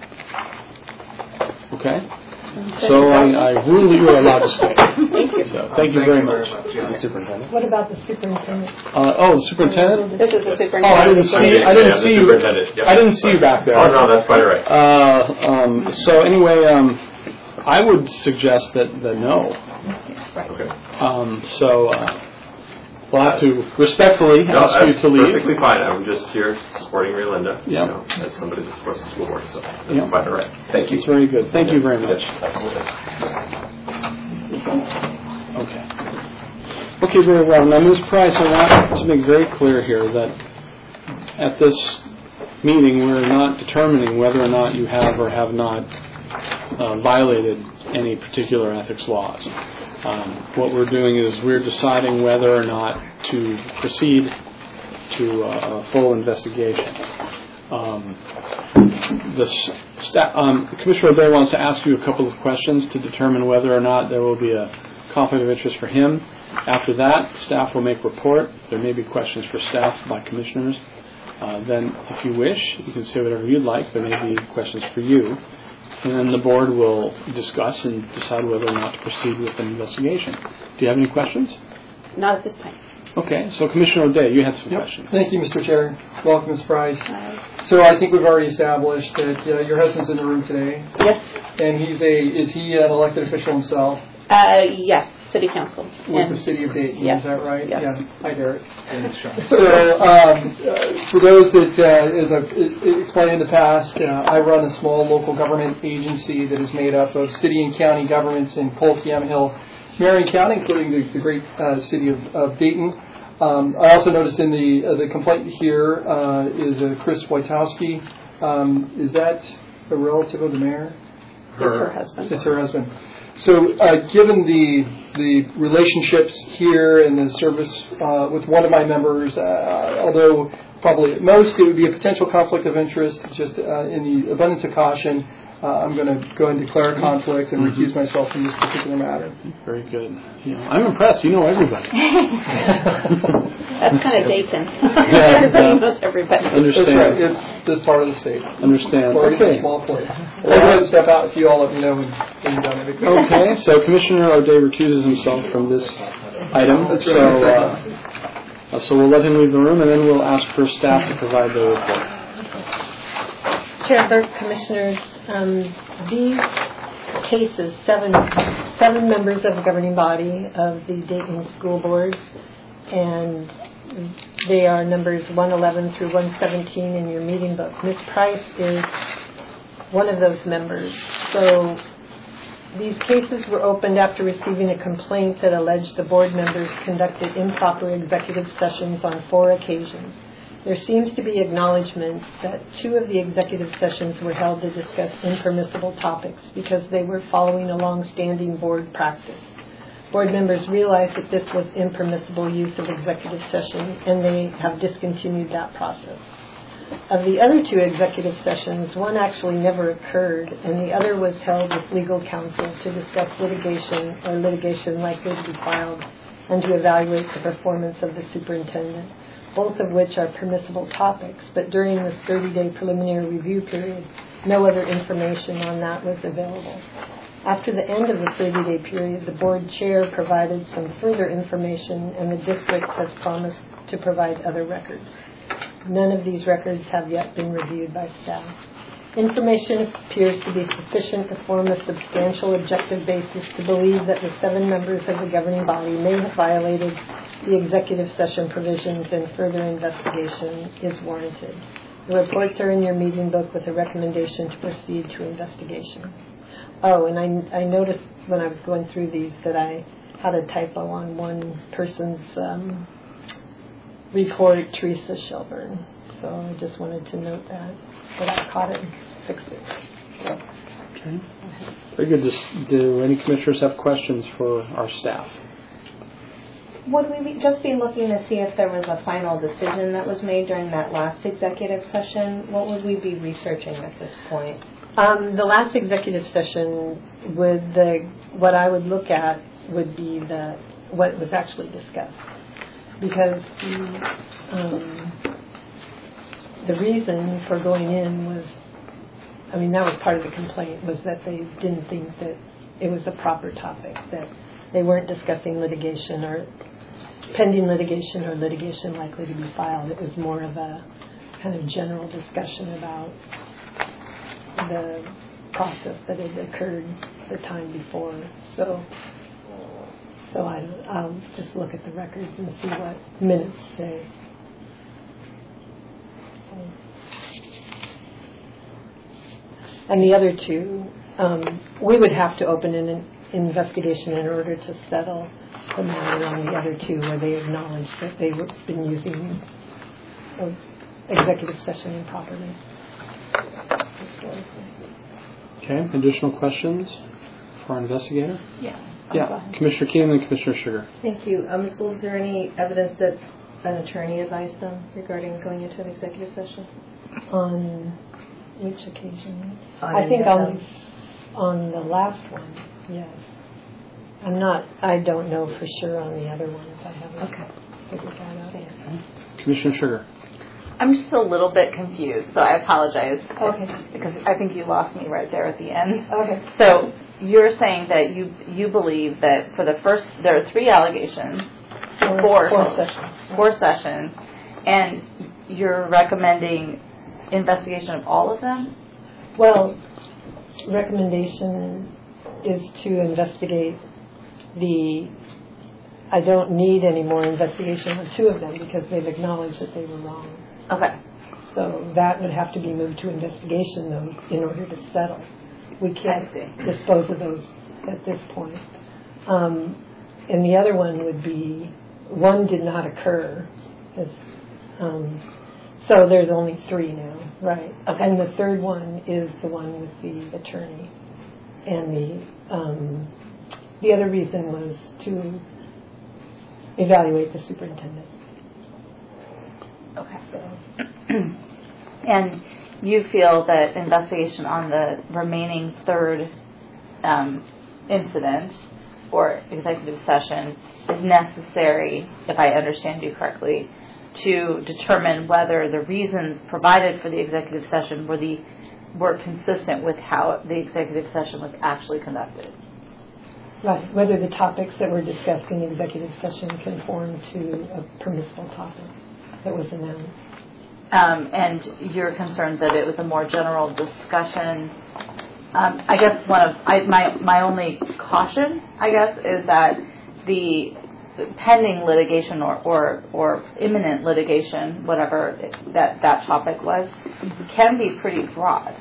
Okay. So I, I rule that you are allowed to stay. Thank you. So, thank you very much. The superintendent. What about the superintendent? Uh, oh, the superintendent? This is the Oh, I superintendent. didn't see. I didn't Yeah, the see you. superintendent. Yep. I didn't see you back there. Oh, no, that's quite all right. Uh, um, so anyway, um, I would suggest that, that no. Okay. Um, so uh, we'll have to respectfully No, ask you that's to leave. perfectly fine. I'm just here supporting Mary Linda, Yeah. you know, as somebody that supports the school board, so that's Yeah. quite all right. Thank you. It's very good. Thank you very much. Yes, absolutely. Okay. Okay, very well. Now, Miz Price, I want to make very clear here that at this meeting we're not determining whether or not you have or have not uh, violated any particular ethics laws. Um, what we're doing is we're deciding whether or not to proceed to uh, a full investigation. Um, the sta- um, Commissioner O'Day wants to ask you a couple of questions to determine whether or not there will be a conflict of interest for him. After that, staff will make report. There may be questions for staff by commissioners. Uh, then, if you wish, you can say whatever you'd like. There may be questions for you. And then the board will discuss and decide whether or not to proceed with an investigation. Do you have any questions? Not at this time. Okay, so Commissioner O'Day, you had some Yep. questions. Thank you, Mister Chair. Welcome, Miz Price. Uh, So I think we've already established that uh, your husband's in the room today, yes. and he's a is he an elected official himself Uh, yes. City council. with And the city of Dayton? Yes. Is that right? Yes. Yeah. Hi, Derek. So, um, uh, for those that, uh, as I've uh, explained in the past, uh, I run a small local government agency that is made up of city and county governments in Polk, Yamhill, Marion County, including the, the great uh, city of, of Dayton. Um, I also noticed in the uh, the complaint here uh, is uh, Chris Wojtowski. Um, is that a relative of the mayor? It's her husband. It's her husband. So, uh, given the the relationships here and the service uh, with one of my members, uh, although probably at most it would be a potential conflict of interest, just uh, in the abundance of caution, uh, I'm going to go and declare a conflict and Mm-hmm. recuse myself from this particular matter. Very good. You know, I'm impressed. You know everybody. That's kind of Dayton. Yeah, Everybody yeah. knows everybody. Understand. That's right. It's this part of the state. Understand. Florida's a Okay. small place. I'll go ahead and step out if you all let me know when, when you're done. Everything. Okay, so Commissioner O'Day recuses himself from this item. That's So, right. uh, uh, so we'll let him leave the room, and then we'll ask for staff to provide the report. Chair Burke, Commissioners, um, these cases, seven, seven members of the governing body of the Dayton School Board, and they are numbers one eleven through one seventeen in your meeting book. Miz Price is one of those members. So these cases were opened after receiving a complaint that alleged the board members conducted improper executive sessions on four occasions. There seems to be acknowledgement that two of the executive sessions were held to discuss impermissible topics because they were following a long-standing board practice. Board members realized that this was impermissible use of executive session, and they have discontinued that process. Of the other two executive sessions, one actually never occurred, and the other was held with legal counsel to discuss litigation or litigation likely to be filed and to evaluate the performance of the superintendent, both of which are permissible topics, but during this thirty-day preliminary review period, no other information on that was available. After the end of the thirty-day period, the board chair provided some further information, and the district has promised to provide other records. None of these records have yet been reviewed by staff. Information appears to be sufficient to form a substantial objective basis to believe that the seven members of the governing body may have violated the executive session provisions, and further investigation is warranted. The reports are in your meeting book with a recommendation to proceed to investigation. Oh, and I, I noticed when I was going through these that I had a typo on one person's um, report, Teresa Shelburne. So I just wanted to note that, but I caught it and fixed it. Okay. Very good. Does, do any commissioners have questions for our staff? Would we be, just be looking to see if there was a final decision that was made during that last executive session? What would we be researching at this point? Um, the last executive session, would the what I would look at would be the what was actually discussed, because the um, the reason for going in was, I mean, that was part of the complaint, was that they didn't think that it was a proper topic, that they weren't discussing litigation or pending litigation or litigation likely to be filed. It was more of a kind of general discussion about the process that had occurred the time before. So, so I, I'll just look at the records and see what minutes say. And the other two, um, we would have to open an investigation in order to settle the matter on the other two, where they acknowledged that they've been using an executive session improperly. Okay. Additional questions for our investigator? Yeah. Yeah. Commissioner Keenan and Commissioner Sugar. Thank you. Um, Miz Gould, is there any evidence that an attorney advised them regarding going into an executive session? On which occasion? On I think any of on them. on the last one, yes. I'm not, I don't know for sure on the other ones. I haven't Okay. figured that out yet. Commissioner Sugar. I'm just a little bit confused, so I apologize. Okay. Because I think you lost me right there at the end. Okay. So you're saying that you you believe that for the first, there are three allegations, Four, four, four sessions. four sessions, and you're recommending investigation of all of them? Well, recommendation is to investigate the, I don't need any more investigation on two of them because they've acknowledged that they were wrong. Okay. So that would have to be moved to investigation, though, in order to settle. We can't dispose of those at this point. Um, and the other one would be, one did not occur. As, um, so there's only three now, right? Okay. And the third one is the one with the attorney. And the um, the other reason was to evaluate the superintendent. Okay. So. And you feel that investigation on the remaining third um, incident or executive session is necessary, if I understand you correctly, to determine whether the reasons provided for the executive session were the were consistent with how the executive session was actually conducted. Right, whether the topics that were discussed in the executive session conform to a permissible topic that was announced. Um, and you're concerned that it was a more general discussion. Um, I guess one of I, my my only caution, I guess, is that the pending litigation or, or, or imminent litigation, whatever that, that topic was, can be pretty broad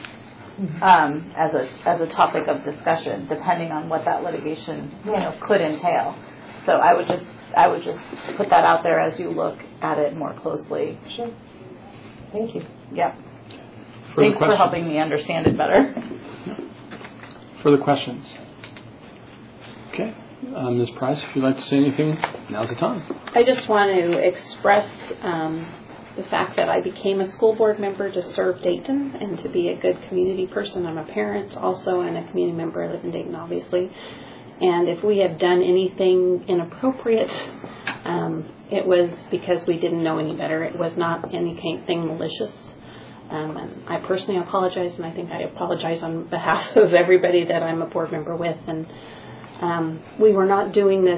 um, as a as a topic of discussion, depending on what that litigation you know could entail. So I would just I would just put that out there as you look at it more closely. Sure. Thank you. Yep. Further Thanks for questions? helping me understand it better. Further questions? Okay. Um, Miz Price, if you'd like to say anything, now's the time. I just want to express um, the fact that I became a school board member to serve Dayton and to be a good community person. I'm a parent also and a community member. I live in Dayton, obviously. And if we have done anything inappropriate, um, it was because we didn't know any better. It was not anything malicious. Um, and I personally apologize, and I think I apologize on behalf of everybody that I'm a board member with. And um, we were not doing this.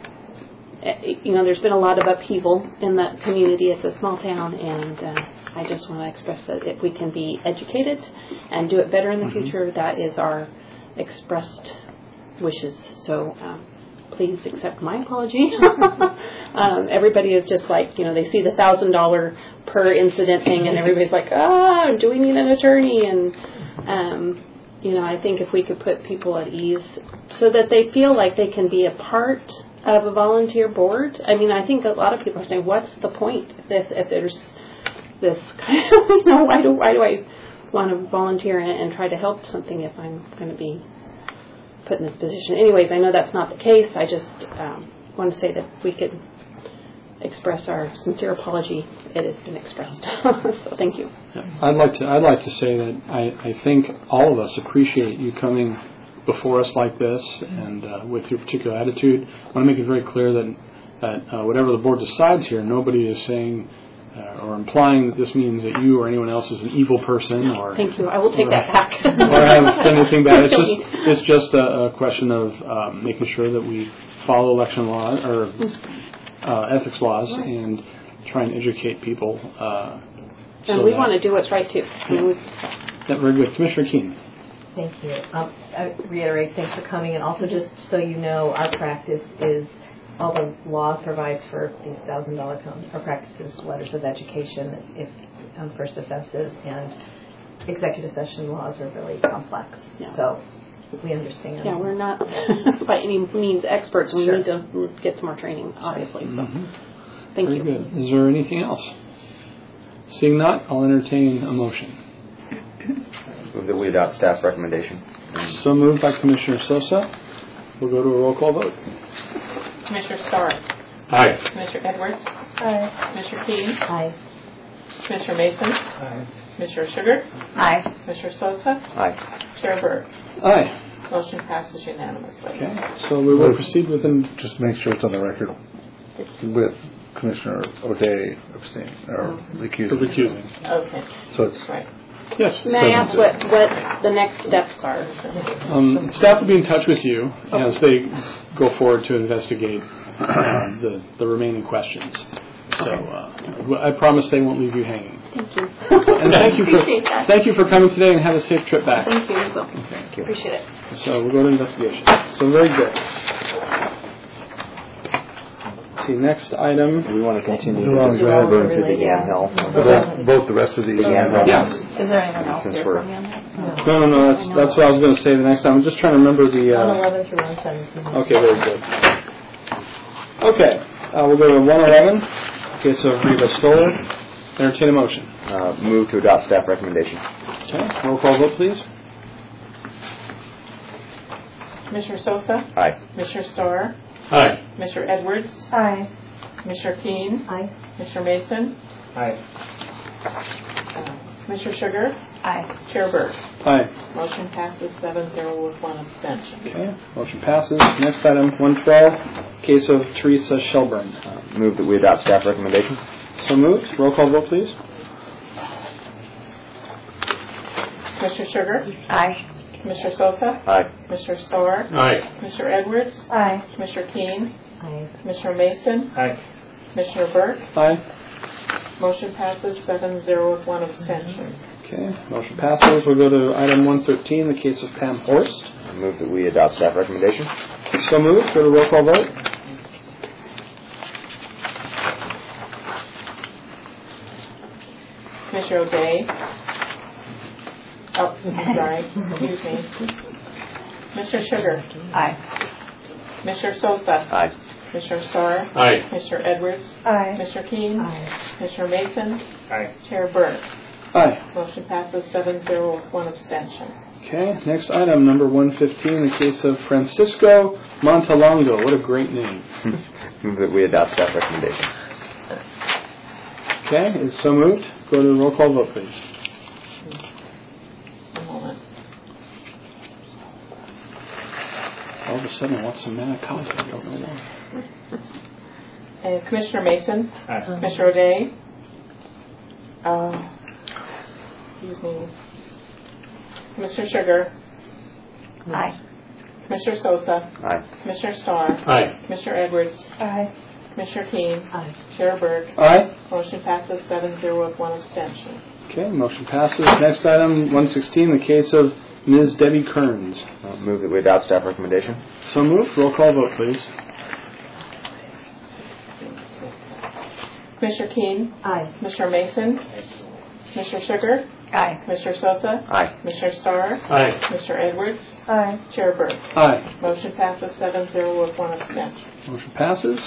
You know, there's been a lot of upheaval in the community. It's a small town, and uh, I just want to express that if we can be educated and do it better in the Mm-hmm. future, that is our expressed wishes. So um, please accept my apology. um, everybody is just like, you know, they see the one thousand dollars per incident thing, and everybody's like, ah, do we need an attorney? And, um, you know, I think if we could put people at ease so that they feel like they can be a part of a volunteer board. I mean, I think a lot of people are saying, what's the point if, this, if there's this kind of, you know, why do, why do I want to volunteer and, and try to help something if I'm going to be put in this position. Anyways, I know that's not the case. I just um, want to say that we could express our sincere apology. It has been expressed. So thank you. I'd like to I'd like to say that I, I think all of us appreciate you coming before us like this and uh, with your particular attitude. I want to make it very clear that that uh, whatever the board decides here, nobody is saying uh, or implying that this means that you or anyone else is an evil person. Or thank you. I will take or, that back. or have done anything bad. It's just it's just a, a question of um, making sure that we follow election laws or uh, ethics laws and try and educate people. Uh, and so we that, want to do what's right too. I mean, that very good, Commissioner Keene. Thank you. Um, I reiterate, thanks for coming, and also just so you know, our practice is. All the law provides for these thousand dollar our practices, letters of education, if on first offenses, and executive session laws are really complex. Yeah. So we understand. Yeah, we're not by any means experts. We Sure. need to get some more training, obviously. So, Mm-hmm. thank Very you. good. Is there anything else? Seeing not, I'll entertain a motion. Move that we adopt staff recommendation. So moved by Commissioner Sosa. We'll go to a roll call vote. Commissioner Starr. Aye. Commissioner Edwards. Aye. Commissioner Keane. Aye. Commissioner Mason. Aye. Commissioner Sugar. Aye. Commissioner Sosa. Aye. Chair Burke. Aye. Motion passes unanimously. Okay. So we will proceed with an. Just make sure it's on the record with Commissioner O'Day abstaining or recusing. recusing. Okay. So it's Right. Yes. May I ask what, what the next steps are? Um, staff will be in touch with you as they go forward to investigate uh, the the remaining questions. So uh, I promise they won't leave you hanging. Thank you. And thank you for Appreciate that. thank you for coming today and have a safe trip back. Thank you. So, Thank you. Appreciate it. So we'll go to investigation. So very good. See, next item. We want to continue Go on, to go ahead. burn through the Yam Hill. vote, vote the rest of these. Yam Hill. Yeah. Is there anything else Since here we're- from you on that? No, no, no. That's that's what I was going to say the next time. I'm just trying to remember the. One Uh, eleven through one seventeen. okay, very good. Okay, uh, we'll go to one eleven. Case of Reba Stoller. Entertain a motion. Uh, move to adopt staff recommendation. Okay, roll call vote, please. Commissioner Sosa. Aye. Commissioner Starr. Aye. Commissioner Edwards. Aye. Commissioner Keane. Aye. Commissioner Mason. Aye. Uh, Commissioner Sugar. Aye. Chair Burke. Aye. Motion passes seven zero with one abstention. Okay, motion passes. Next item, one twelve. Case of Teresa Shelburne. Uh, Move that we adopt staff recommendation. so moved. Roll call vote, please. Commissioner Sugar. Aye. Commissioner Sosa. Aye. Commissioner Starr. Aye. Commissioner Edwards. Aye. Commissioner Keane. Aye. Commissioner Mason. Aye. Commissioner Burke. Aye. Motion passes seven zero with one abstention. Okay, motion passes. We'll go to item one thirteen, the case of Pam Horst. Move that we adopt staff recommendation. So moved. Go to roll call vote. Commissioner O'Day. Oh, I'm sorry. Excuse me. Commissioner Sugar. Aye. Commissioner Sosa. Aye. Commissioner Starr. Aye. Commissioner Edwards. Aye. Commissioner Keane. Aye. Commissioner Mason. Aye. Chair Burke. Aye. Motion passes seven zero with one abstention. Okay, next item, number one fifteen, the case of Francisco Montalongo. What a great name. Move that we adopt staff recommendation. Okay, is so moved. Go to roll call vote, please. One moment. All of a sudden, I want some manicotti. I don't know why. Uh, Commissioner Mason. Aye. Commissioner O'Day. Uh, excuse me. Commissioner Sugar. Aye. Commissioner Sosa. Aye. Commissioner Starr. Aye. Commissioner Edwards. Aye. Commissioner Keane. Aye. Chair Burke. Aye. Motion passes seven zero with one abstention. Okay, motion passes. Next item, one sixteen, the case of Miz Debbie Kearns. Uh, move that we adopt staff recommendation. So moved. Roll call vote, please. Commissioner Keane. Aye. Commissioner Mason. Commissioner Sugar. Aye. Commissioner Sosa. Aye. Commissioner Starr. Aye. Commissioner Edwards. Aye. Chair Burke. Aye. Motion passes seven zero with one abstention. Motion passes.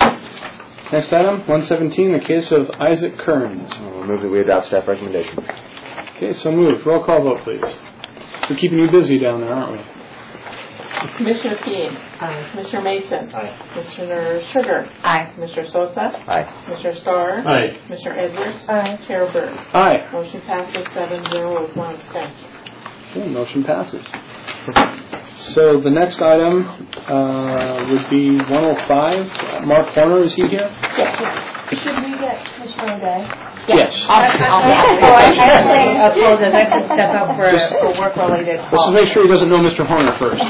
Next item, one seventeen, the case of Isaac Kearns. Uh, move that we adopt staff recommendation. Okay, so moved. Roll call vote, please. We're keeping you busy down there, aren't we? Commissioner Keane. Aye. Commissioner Mason. Aye. Commissioner Sugar. Aye. Commissioner Sosa. Aye. Commissioner Starr. Aye. Commissioner Edwards. Aye. Chair Berg. Aye. Motion passes seven zero with one abstention. Okay, motion passes. So the next item uh, would be one oh five. Mark Horner, is he here? Yes. Should we get Commissioner O'Day? Yes. Oh, I actually apologize. I have to step up for a, a work-related Let's call. just make sure he doesn't know Mister Horner first.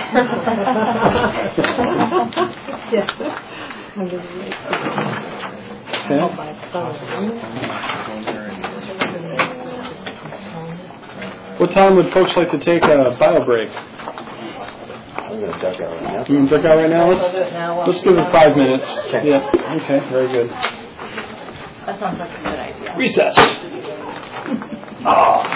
Okay. What time would folks like to take a bio break? I'm going to duck out right now. You can duck out right now? We'll do it now. Let's, let's give it five minutes. Yeah. Okay. Very good. That sounds like a good idea. Recess. Oh.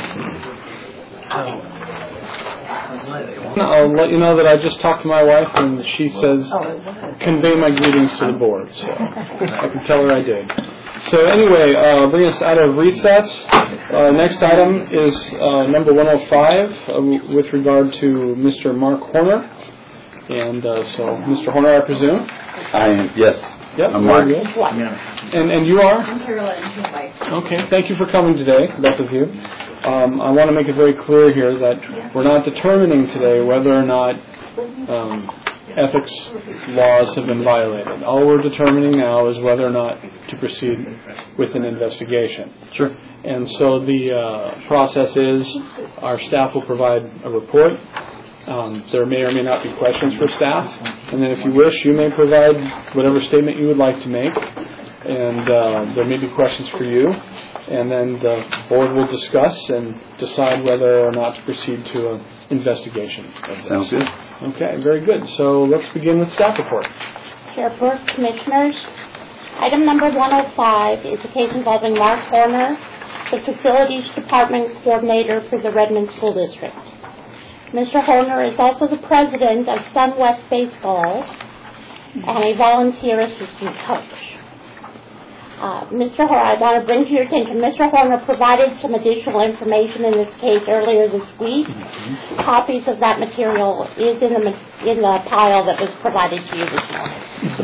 I'll let you know that I just talked to my wife and she says, convey my greetings to the board. So I can tell her I did. So anyway, uh, bring us out of recess. Uh, next item is uh, number one oh five uh, with regard to Mister Mark Horner. And uh, so, Mister Horner, I presume? I am, yes. Yep, I'm Mark. And, and you are? I'm Carolyn. Invite. Okay, thank you for coming today, both of you. Um, I want to make it very clear here that we're not determining today whether or not um, ethics laws have been violated. All we're determining now is whether or not to proceed with an investigation. Sure. And so the uh, process is our staff will provide a report. Um, there may or may not be questions for staff. And then if you wish, you may provide whatever statement you would like to make. And uh, there may be questions for you. And then the board will discuss and decide whether or not to proceed to an investigation. Sounds good. Okay, very good. So let's begin with staff report. Chair Burke, Commissioners. Item number one oh five is a case involving Mark Horner, the Facilities Department Coordinator for the Redmond School District. Mister Horner is also the president of SunWest Baseball and a volunteer assistant coach. Uh, Mister Horner, I want to bring to your attention, Mister Horner provided some additional information in this case earlier this week. Mm-hmm. Copies of that material is in the in the pile that was provided to you this morning.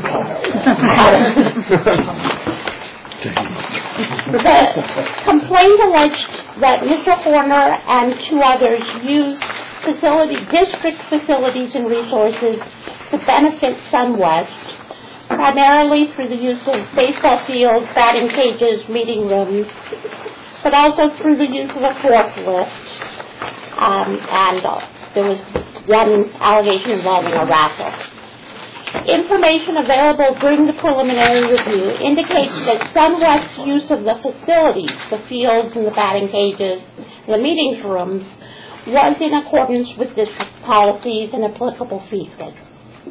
The complaint alleged that Mister Horner and two others used facility district facilities and resources to benefit SunWest, primarily through the use of baseball fields, batting cages, meeting rooms, but also through the use of a forklift. Um, and uh, there was one allegation involving a raffle. Information available during the preliminary review indicates that SunWest's use of the facilities, the fields and the batting cages, the meeting rooms, was in accordance with district policies and applicable fee schedules.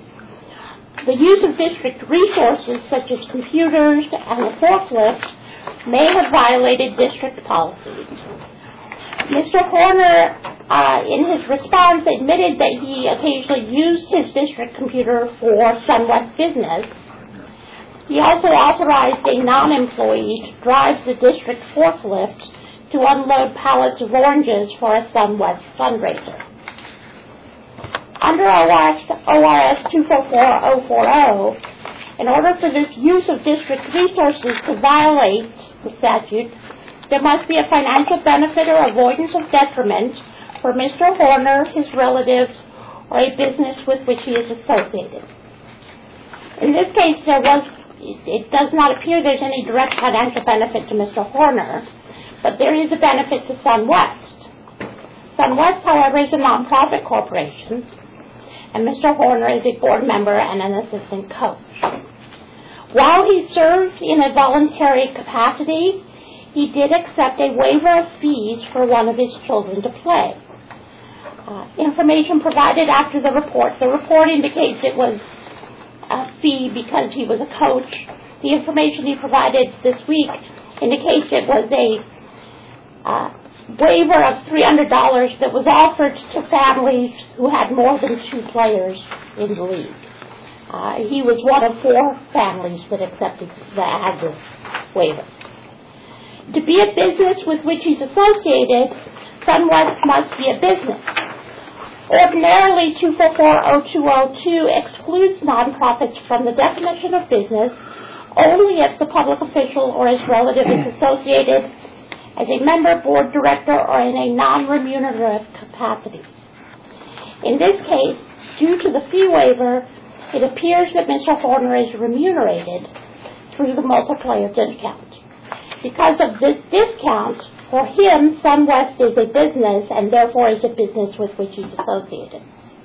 The use of district resources such as computers and the forklift may have violated district policies. Mister Horner, uh, in his response, admitted that he occasionally used his district computer for SunWest business. He also authorized a non-employee to drive the district forklift to unload pallets of oranges for a SunWest fundraiser. Under O R S two four four oh forty, in order for this use of district resources to violate the statute, there must be a financial benefit or avoidance of detriment for Mister Horner, his relatives, or a business with which he is associated. In this case, there was, it does not appear there's any direct financial benefit to Mister Horner, but there is a benefit to SunWest. SunWest, however, is a nonprofit corporation, and Mister Horner is a board member and an assistant coach. While he serves in a voluntary capacity, he did accept a waiver of fees for one of his children to play. Uh, information provided after the report. The report indicates it was a fee because he was a coach. The information he provided this week indicates it was a uh, waiver of three hundred dollars that was offered to families who had more than two players in the league. Uh, he was one of four families that accepted that had this waiver. To be a business with which he's associated, SunWest must be a business. Ordinarily, two forty-four oh two oh two excludes nonprofits from the definition of business only if the public official or his relative is associated as a member, board director, or in a non-remunerative capacity. In this case, due to the fee waiver, it appears that Mister Horner is remunerated through the multiplier discount. Because of this discount, for him, SunWest is a business and therefore is a business with which he's associated.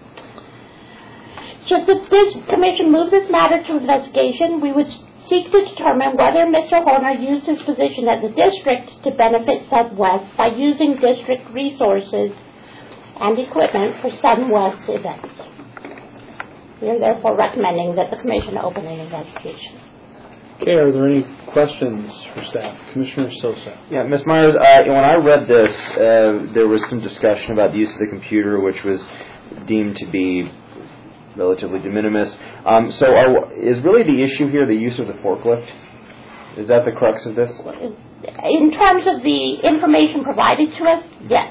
Should the this commission move this matter to investigation, we would seek to determine whether Mister Horner used his position at the district to benefit SunWest by using district resources and equipment for SunWest events. We are therefore recommending that the commission open an investigation. Okay, are there any questions for staff? Commissioner Sosa. Yeah, Miz Myers, uh, when I read this, uh, there was some discussion about the use of the computer, which was deemed to be relatively de minimis. Um, so are, is really the issue here the use of the forklift? Is that the crux of this? In terms of the information provided to us, yes.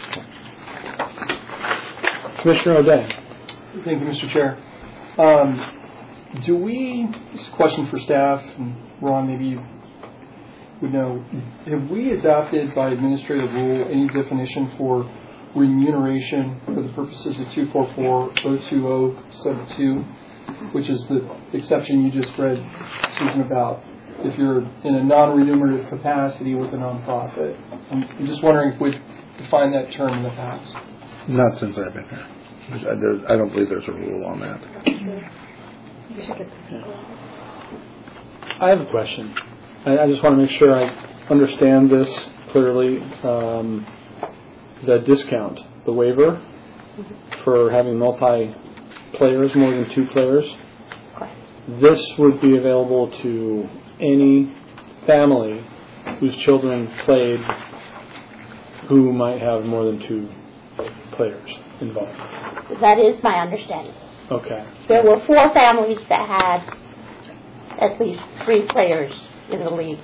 Commissioner O'Day. Thank you, Mister Chair. Um, do we, this is a question for staff, and Ron, maybe you would know, have we adopted by administrative rule any definition for remuneration for the purposes of two forty-four oh two oh sub two, which is the exception you just read, Susan, about if you're in a non-remunerative capacity with a nonprofit? I'm, I'm just wondering if we've defined that term in the past. Not since I've been here. I, there, I don't believe there's a rule on that. I have a question. I, I just want to make sure I understand this clearly. Um, the discount, the waiver for having multi-players, more than two players, this would be available to any family whose children played who might have more than two players involved. That is my understanding. Okay. There were four families that had at least three players in the league.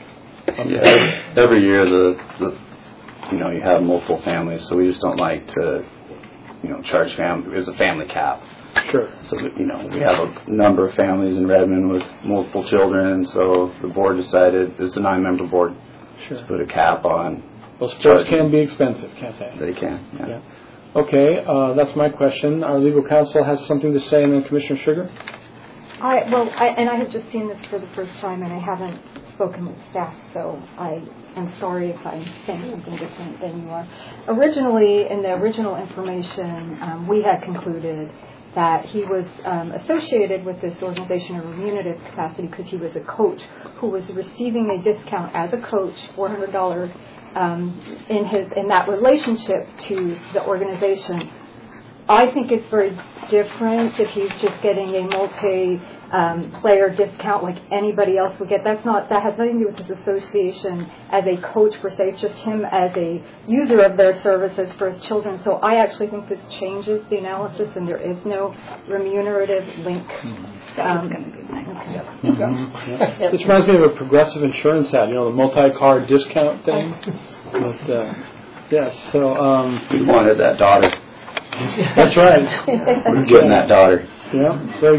Yeah, every year the, the you know you have multiple families, so we just don't like to you know charge family. There's a family cap. Sure. So that, you know we have a number of families in Redmond with multiple children, so the board decided, it's a nine-member board, sure. to put a cap on. Those sports can be expensive, can't they? They can. Yeah. yeah. Okay, uh, that's my question. Our legal counsel has something to say, and then Commissioner Sugar. I, well, I, and I have just seen this for the first time, and I haven't spoken with staff, so I am sorry if I'm saying something different than you are. Originally, in the original information, um, we had concluded that he was um, associated with this organization in a remunerative capacity because he was a coach who was receiving a discount as a coach, four hundred dollars, um, in his in that relationship to the organization. I think it's very different if he's just getting a multi-player um, discount like anybody else would get. That's not that has nothing to do with his association as a coach per se. It's just him as a user of their services for his children. So I actually think this changes the analysis, and there is no remunerative link. Um, mm-hmm. mm-hmm. This reminds me of a Progressive Insurance ad. You know, the multi-car discount thing. But, uh, yes. So um, we wanted that daughter. That's right. We're getting that daughter. Yeah, very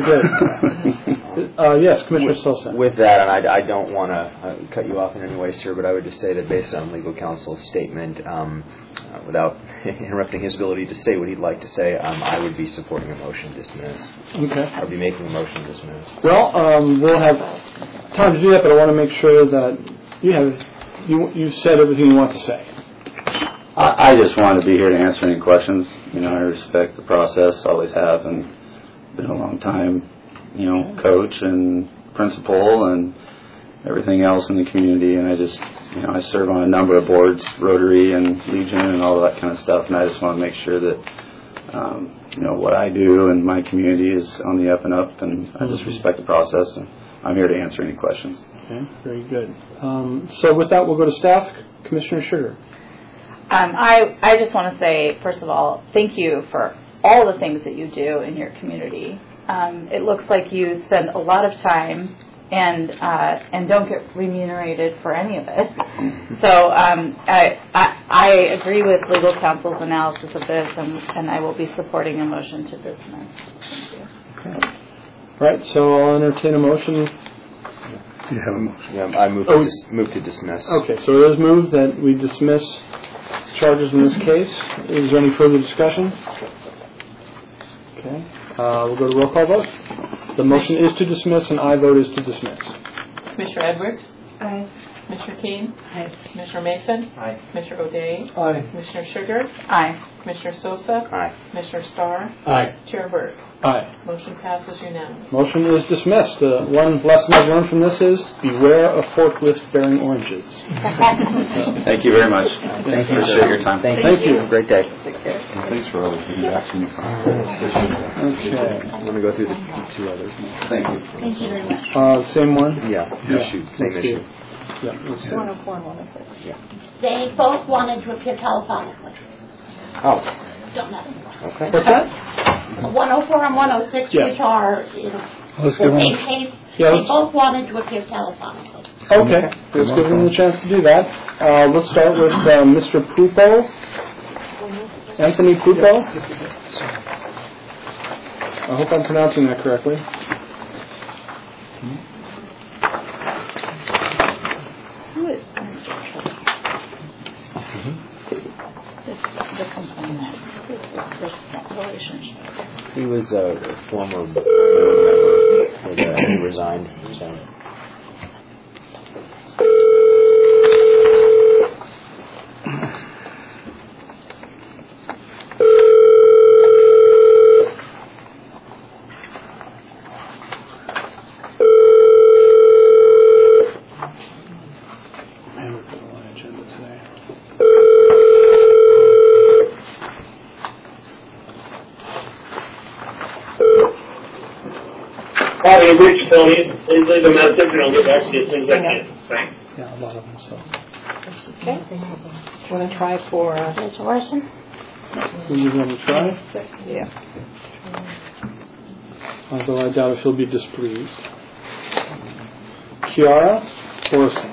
good. uh, yes, Commissioner Sosa. With that, and I, I don't want to uh, cut you off in any way, sir, but I would just say that based on legal counsel's statement, um, uh, without interrupting his ability to say what he'd like to say, um, I would be supporting a motion to dismiss. Okay. I would be making a motion to dismiss. Well, um, we'll have time to do that, but I want to make sure that you have you you said everything you want to say. I, I just wanted to be here to answer any questions. You know, I respect the process, always have, and been a long time, you know, coach and principal and everything else in the community. And I just, you know, I serve on a number of boards, Rotary and Legion and all that kind of stuff. And I just want to make sure that, um, you know, what I do and my community is on the up and up. And I just respect the process. And I'm here to answer any questions. Okay, very good. Um, so with that, we'll go to staff. Commissioner Sugar. Um, I, I just want to say, first of all, thank you for all the things that you do in your community. Um, it looks like you spend a lot of time and uh, and don't get remunerated for any of it. So um, I, I I agree with legal counsel's analysis of this, and, and I will be supporting a motion to dismiss. Thank you. Okay. All right, so I'll entertain a motion. You have a motion. Yeah, I move, Oh. to, dis- move to dismiss. Okay, so it is moved that we dismiss charges in this case. Is there any further discussion? Okay, uh, we'll go to roll call vote. The motion is to dismiss, and I vote is to dismiss. Commissioner Edwards? Aye. Commissioner Keen? Aye. Commissioner Mason? Aye. Commissioner O'Day? Aye. Commissioner Sugar? Aye. Commissioner Sosa? Aye. Commissioner Starr? Aye. Chair Burke? Aye. Motion passes unanimously. Motion is dismissed. Uh, one lesson I've learned from this is beware of forklifts bearing oranges. Thank you very much. Thank you. Appreciate your time. Thank, Thank you. Have a great day. Thanks for always being back to me. Okay. I'm going to go through the two others. Thank you. Thank you very much. Uh, same one? Yeah, Yeah. issue, same Let's see. issue. Yeah, let's see. one oh four and one oh six. Yeah. They both wanted to appear telephonically. Oh, Don't know. okay. What's that? one oh four and one oh six, Yeah. which are in Let's the give same them, case, Yeah, they let's- both wanted to appear telephonically. Okay, let's give them a chance to do that. Uh, let's start with uh, Mister Pupo. Anthony Pupo. I hope I'm pronouncing that correctly. Who is the, the complainant? Who is this relationship? He was a former board member, but, uh, he resigned, so. Man, we've got a lot of agenda today. Hi, Rich Tony. Please leave a message and I'll get back to you as soon as I can. Thanks. Yeah, a lot of them. So, Okay. Want to try for, Miz Orson? will you want to try? yeah. Although I doubt if he'll be displeased. Kiara Orson.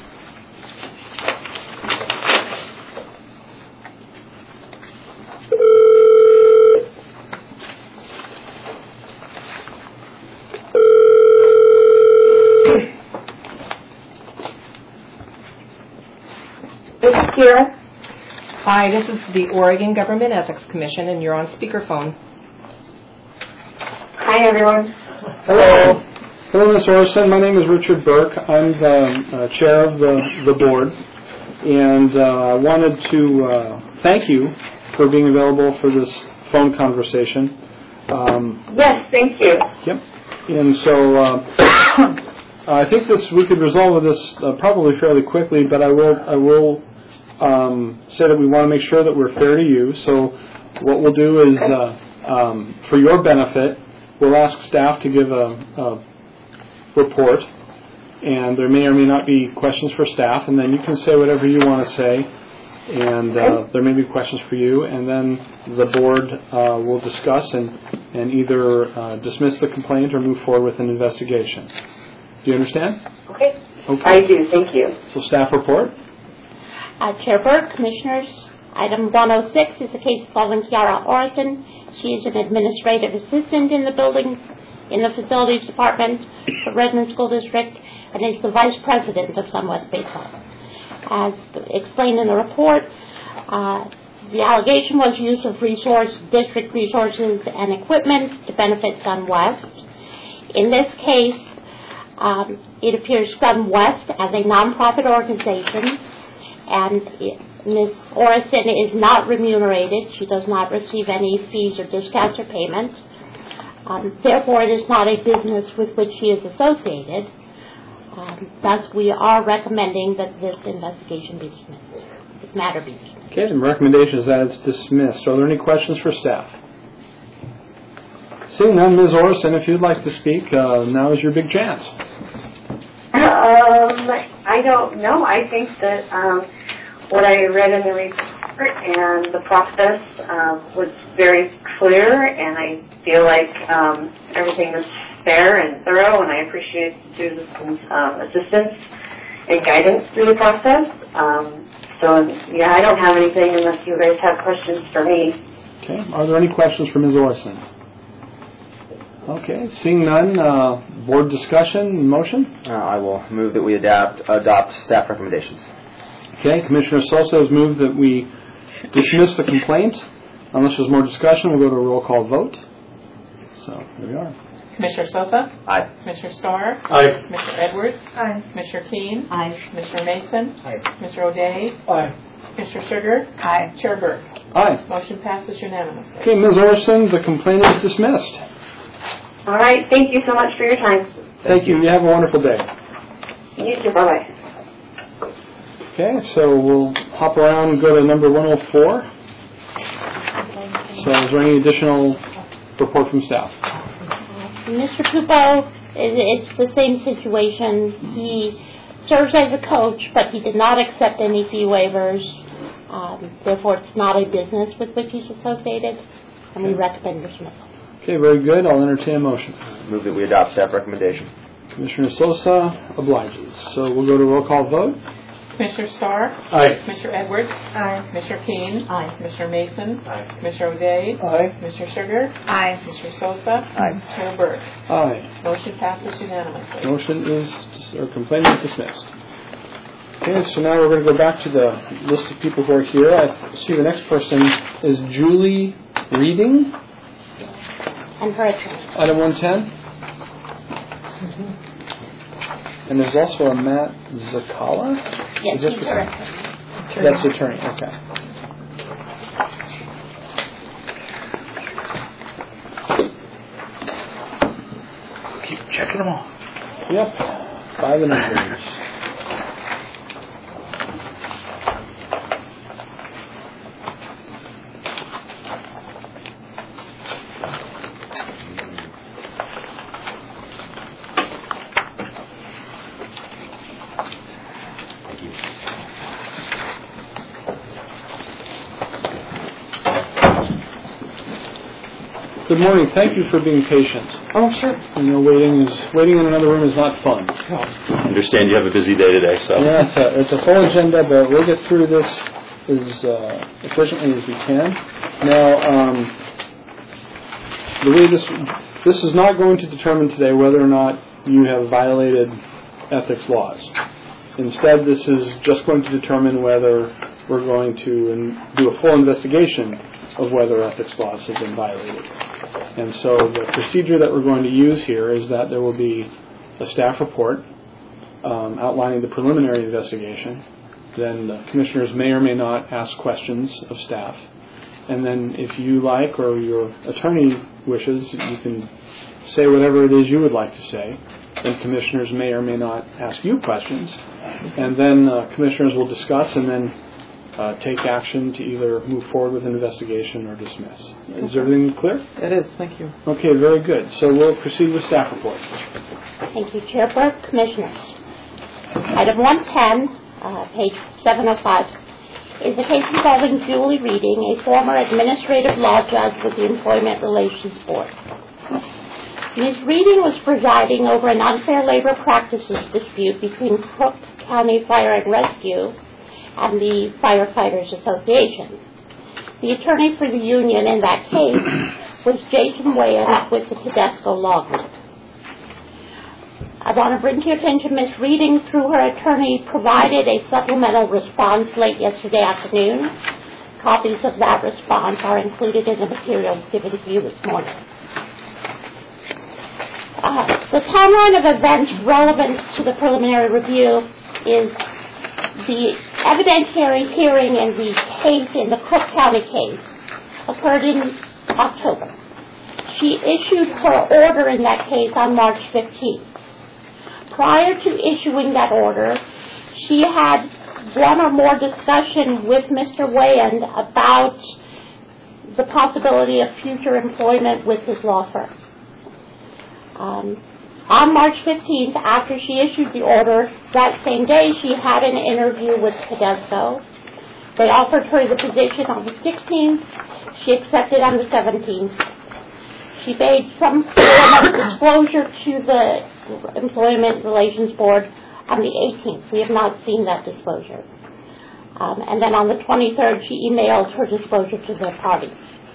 This is Kira. Hi, this is the Oregon Government Ethics Commission, and you're on speakerphone. Hi, everyone. Hello. Hello, Miz Orson. My name is Richard Burke. I'm the uh, chair of the, the board, and uh, I wanted to uh, thank you for being available for this phone conversation. Um, Yes, thank you. Yep. And so uh, I think this we could resolve this uh, probably fairly quickly, but I will I will um, say that we want to make sure that we're fair to you. So what we'll do is, uh, um, for your benefit, we'll ask staff to give a, a report, and there may or may not be questions for staff, and then you can say whatever you want to say, and uh, there may be questions for you, and then the board uh, will discuss and, and either uh, dismiss the complaint or move forward with an investigation. Do you understand? Okay. Okay. I do, thank you. So staff report. Uh, Chair Burke, Commissioners, item one oh six is a case involving Kiara Orson. She is an administrative assistant in the building, in the facilities department of Redmond School District, and is the vice president of SunWest Baseball. As explained in the report, uh, the allegation was use of resource, district resources and equipment to benefit SunWest. In this case, um, it appears SunWest as a nonprofit organization, and Miz Orson is not remunerated. She does not receive any fees or discounts or payments. Um, therefore, it is not a business with which she is associated. Um, thus, we are recommending that this investigation be dismissed, this matter be dismissed. Okay, the recommendation is that it's dismissed. Are there any questions for staff? Seeing none, Miz Orson, if you'd like to speak, uh, now is your big chance. Um, I don't know. I think that um, what I read in the re- and the process um, was very clear, and I feel like um, everything was fair and thorough, and I appreciate Susan's um, assistance and guidance through the process. Um, so, yeah, I don't have anything unless you guys have questions for me. Okay. Are there any questions for Miz Orson? Okay. Seeing none, uh, board discussion, motion? Uh, I will move that we adapt, adopt staff recommendations. Okay. Commissioner Sosa has moved that we dismiss the complaint. Unless there's more discussion, we'll go to a roll call vote. So, here we are. Commissioner Sosa? Aye. Commissioner Starr? Aye. Commissioner Edwards? Aye. Commissioner Keen? Aye. Commissioner Mason? Aye. Commissioner O'Day? Aye. Commissioner Sugar? Aye. Chair Burke? Aye. Motion passes unanimously. Okay, Miz Orson, the complaint is dismissed. All right. Thank you so much for your time. Thank you. You have a wonderful day. You too. Bye-bye. Okay, so we'll hop around and go to number one oh four. So is there any additional report from staff? Mister Pupo, it's the same situation. He serves as a coach, but he did not accept any fee waivers. Um, therefore, it's not a business with which he's associated, and we recommend dismissal. Okay, very good. I'll entertain a motion. Move that we adopt staff recommendation. Commissioner Sosa obliges. So we'll go to roll call vote. Commissioner Starr? Aye. Commissioner Edwards? Aye. Commissioner Keen? Aye. Commissioner Mason? Aye. Commissioner O'Day? Aye. Commissioner Sugar? Aye. Commissioner Sosa? Aye. Chair Burke? Aye. Motion passes unanimously. Motion is, or complaint is dismissed. Okay, so now we're going to go back to the list of people who are here. I see the next person is Julie Reading. And her attorney. Item one ten. And there's also a Matt Zakala? Yes, Is this he's the- her attorney. That's the attorney, okay. Keep checking them all. Yep, by the numbers. Good morning. Thank you for being patient. Oh, sure. You know, waiting is waiting in another room is not fun. I understand you have a busy day today, so. Yeah, it's a, it's a full agenda, but we'll get through this as uh, efficiently as we can. Now, um, the way this this is not going to determine today whether or not you have violated ethics laws. Instead, this is just going to determine whether we're going to in, do a full investigation of whether ethics laws have been violated. And so the procedure that we're going to use here is that there will be a staff report um, outlining the preliminary investigation. Then the commissioners may or may not ask questions of staff. And then if you like or your attorney wishes, you can say whatever it is you would like to say. Then commissioners may or may not ask you questions. And then uh, commissioners will discuss and then Uh, take action to either move forward with an investigation or dismiss. Is everything clear? It is. Thank you. Okay, very good. So we'll proceed with staff report. Thank you, Chair Burke. Commissioners. Item one ten, uh, page seven oh five, is a case involving Julie Reading, a former administrative law judge with the Employment Relations Board. Miz Reading was presiding over an unfair labor practices dispute between Cook County Fire and Rescue and the Firefighters Association. The attorney for the union in that case was Jason Wayans with the Tedesco Law Group. I want to bring to your attention Miz Reading, through her attorney, provided a supplemental response late yesterday afternoon. Copies of that response are included in the materials given to you this morning. Uh, the timeline of events relevant to the preliminary review is the evidentiary hearing in the case, in the Cook County case, occurred in October. She issued her order in that case on March fifteenth. Prior to issuing that order, she had one or more discussion with Mister Wayand about the possibility of future employment with his law firm. Um, On March fifteenth, after she issued the order, that same day she had an interview with Tedesco. They offered her the position on the sixteenth. She accepted on the seventeenth. She made some form of disclosure to the Employment Relations Board on the eighteenth. We have not seen that disclosure. Um, and then on the twenty-third, she emailed her disclosure to the parties.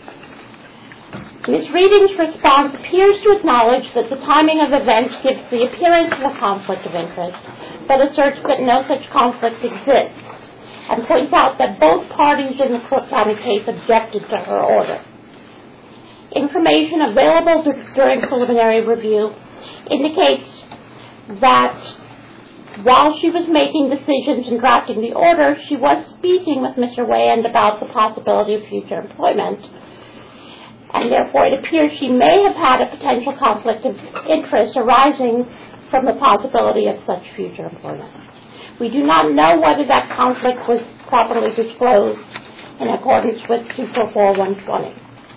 Miz Reading's response appears to acknowledge that the timing of events gives the appearance of a conflict of interest, but asserts that no such conflict exists, and points out that both parties in the Cook County case objected to her order. Information available during preliminary review indicates that while she was making decisions and drafting the order, she was speaking with Mister Wayand about the possibility of future employment, and therefore it appears she may have had a potential conflict of interest arising from the possibility of such future employment. We do not know whether that conflict was properly disclosed in accordance with two forty-four one twenty.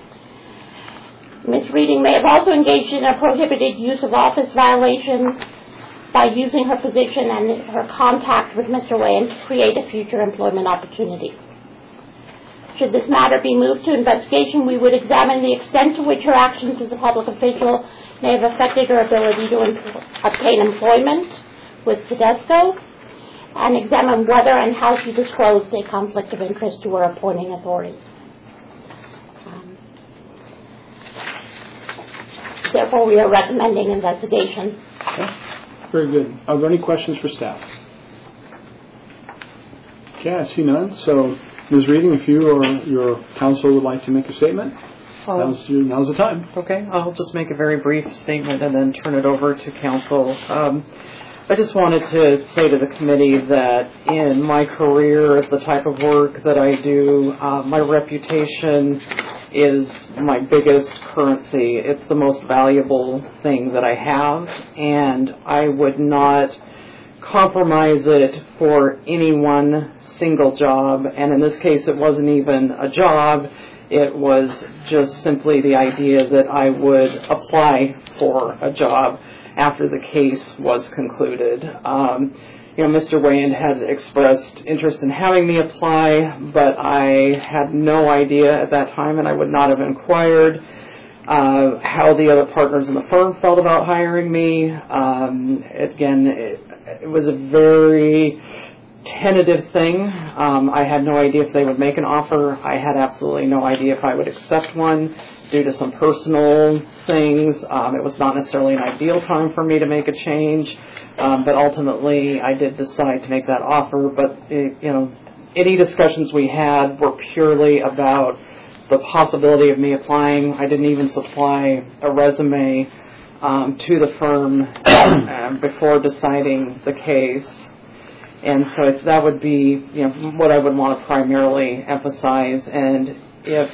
Miz Reading may have also engaged in a prohibited use of office violation by using her position and her contact with Mister Wayand to create a future employment opportunity. Should this matter be moved to investigation, we would examine the extent to which her actions as a public official may have affected her ability to em- obtain employment with Tedesco, and examine whether and how she disclosed a conflict of interest to her appointing authority. Um, therefore, we are recommending investigation. Okay. Very good. Are there any questions for staff? Okay, I see none. So, Miz Reading, if you or your counsel would like to make a statement, Oh. now's, your, now's the time. Okay, I'll just make a very brief statement and then turn it over to counsel. Um, I just wanted to say to the committee that in my career, the type of work that I do, uh, my reputation is my biggest currency. It's the most valuable thing that I have, and I would not compromise it for any one single job. And in this case, it wasn't even a job. It was just simply the idea that I would apply for a job after the case was concluded. Um, you know, Mister Wayand had expressed interest in having me apply, but I had no idea at that time, and I would not have inquired uh, how the other partners in the firm felt about hiring me. Um, again, it, it was a very tentative thing. Um, I had no idea if they would make an offer. I had absolutely no idea if I would accept one due to some personal things. Um, it was not necessarily an ideal time for me to make a change, um, but ultimately I did decide to make that offer. But it, you know, any discussions we had were purely about the possibility of me applying. I didn't even supply a resume um, to the firm uh, before deciding the case. And so it, that would be, you know, what I would want to primarily emphasize. And if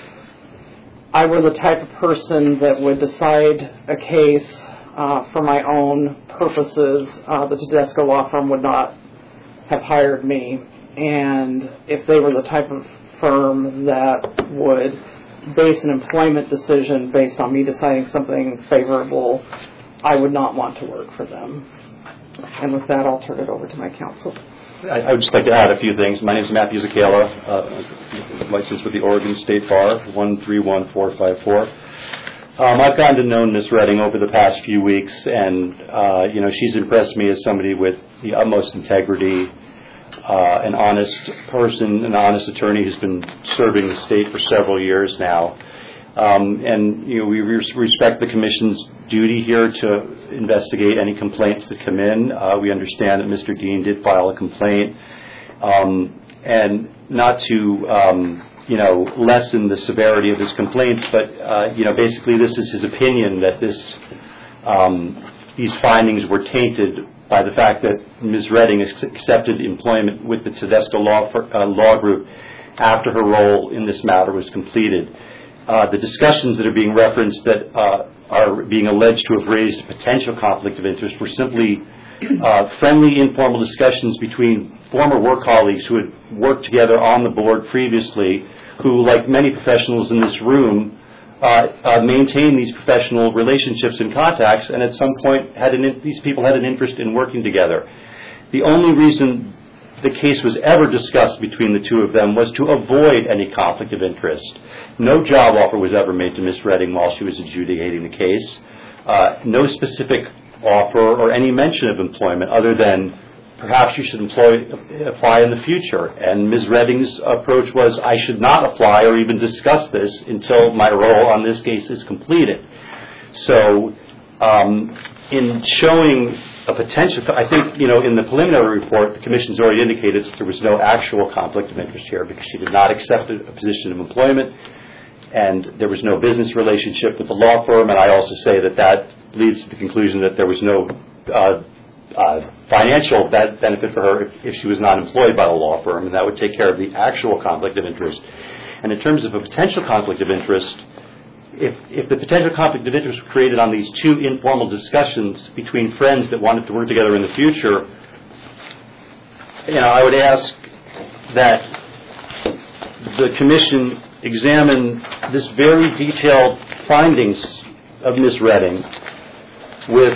I were the type of person that would decide a case uh, for my own purposes, uh, the Tedesco law firm would not have hired me. And if they were the type of firm that would base an employment decision based on me deciding something favorable, I would not want to work for them. And with that, I'll turn it over to my counsel. I, I would just like to add a few things. My name is Matthew Zakela, uh, licensed with the Oregon State Bar, one three one four five four. Um, I've gotten to know Miz Reading over the past few weeks, and uh, you know, she's impressed me as somebody with the utmost integrity, uh, an honest person, an honest attorney who's been serving the state for several years now. Um, and you know, we res- respect the Commission's duty here to investigate any complaints that come in. Uh, we understand that Mister Dean did file a complaint, um, and not to um, you know lessen the severity of his complaints, but uh, you know basically this is his opinion that this um, these findings were tainted by the fact that Miz Reading accepted employment with the Tedesco Law, for, uh, Law Group after her role in this matter was completed. Uh, the discussions that are being referenced that uh, are being alleged to have raised a potential conflict of interest were simply uh, friendly, informal discussions between former work colleagues who had worked together on the board previously, who, like many professionals in this room, uh, uh, maintain these professional relationships and contacts, and at some point had an in- these people had an interest in working together. The only reason the case was ever discussed between the two of them was to avoid any conflict of interest. No job offer was ever made to Miz Redding while she was adjudicating the case. Uh, no specific offer or any mention of employment other than perhaps you should employ, apply in the future. And Miz Redding's approach was, I should not apply or even discuss this until my role on this case is completed. So um, in showing a potential, I think, you know, in the preliminary report, the Commission's already indicated that there was no actual conflict of interest here because she did not accept a position of employment and there was no business relationship with the law firm. And I also say that that leads to the conclusion that there was no uh, Uh, financial benefit for her if, if she was not employed by a law firm, and that would take care of the actual conflict of interest. And in terms of a potential conflict of interest, if, if the potential conflict of interest were created on these two informal discussions between friends that wanted to work together in the future, you know, I would ask that the Commission examine this very detailed findings of Miz Redding with,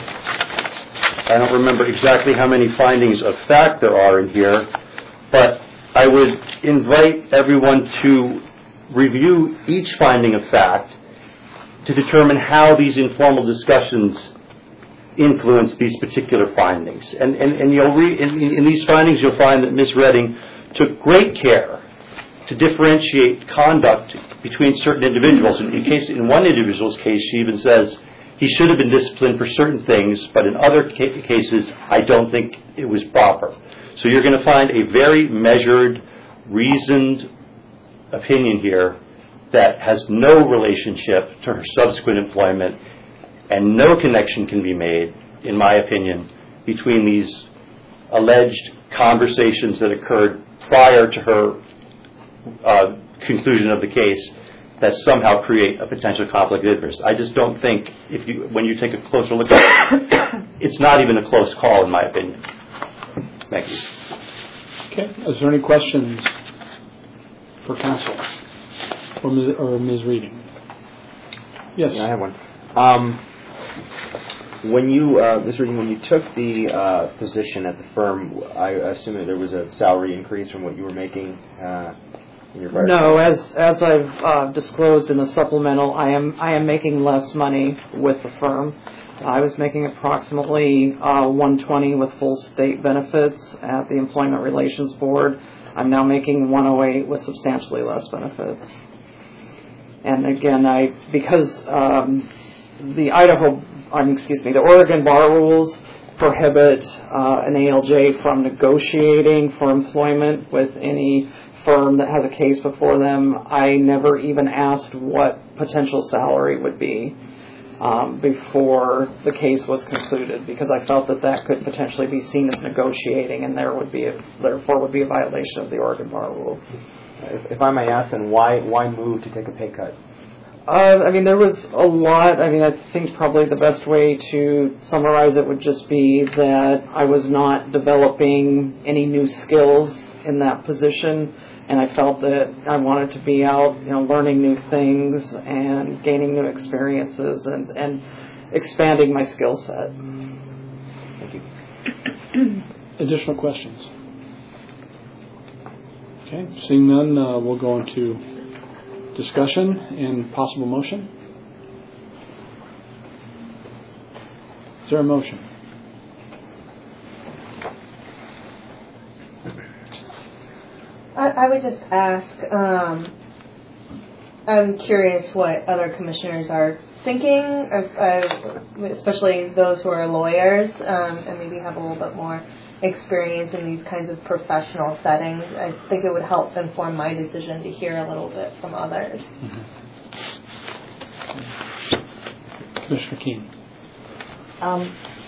I don't remember exactly how many findings of fact there are in here, but I would invite everyone to review each finding of fact to determine how these informal discussions influence these particular findings. And, and, and you'll re, in, in these findings you'll find that Miz Redding took great care to differentiate conduct between certain individuals. In, in, case, in one individual's case, she even says, he should have been disciplined for certain things, but in other ca- cases, I don't think it was proper. So you're going to find a very measured, reasoned opinion here that has no relationship to her subsequent employment, and no connection can be made, in my opinion, between these alleged conversations that occurred prior to her uh, conclusion of the case that somehow create a potential conflict of interest. I just don't think, if you, when you take a closer look at it, it's not even a close call, in my opinion. Thank you. Okay. Is there any questions for counsel or Miz or Miz Reading? Yes, yeah, I have one. Um, when you, uh, Miz Reading, when you took the uh, position at the firm, I assume that there was a salary increase from what you were making. Uh, No, as as I've uh, disclosed in the supplemental, I am I am making less money with the firm. I was making approximately uh, one hundred twenty with full state benefits at the Employment Relations Board. I'm now making one hundred eight with substantially less benefits. And again, I because um, the Idaho, um, excuse me, the Oregon bar rules prohibit uh, an A L J from negotiating for employment with any firm that has a case before them. I never even asked what potential salary would be um, before the case was concluded, because I felt that that could potentially be seen as negotiating, and there would be a, therefore would be a violation of the Oregon bar rule. If, if I may ask, then why why move to take a pay cut? Uh, I mean, there was a lot. I mean, I think probably the best way to summarize it would just be that I was not developing any new skills in that position. And I felt that I wanted to be out, you know, learning new things and gaining new experiences and, and expanding my skill set. Thank you. Additional questions? Okay, seeing none, uh, we'll go into discussion and possible motion. Is there a motion? I, I would just ask, um, I'm curious what other commissioners are thinking, of, uh, especially those who are lawyers um, and maybe have a little bit more experience in these kinds of professional settings. I think it would help inform my decision to hear a little bit from others. Mm-hmm. Commissioner Keene. Um,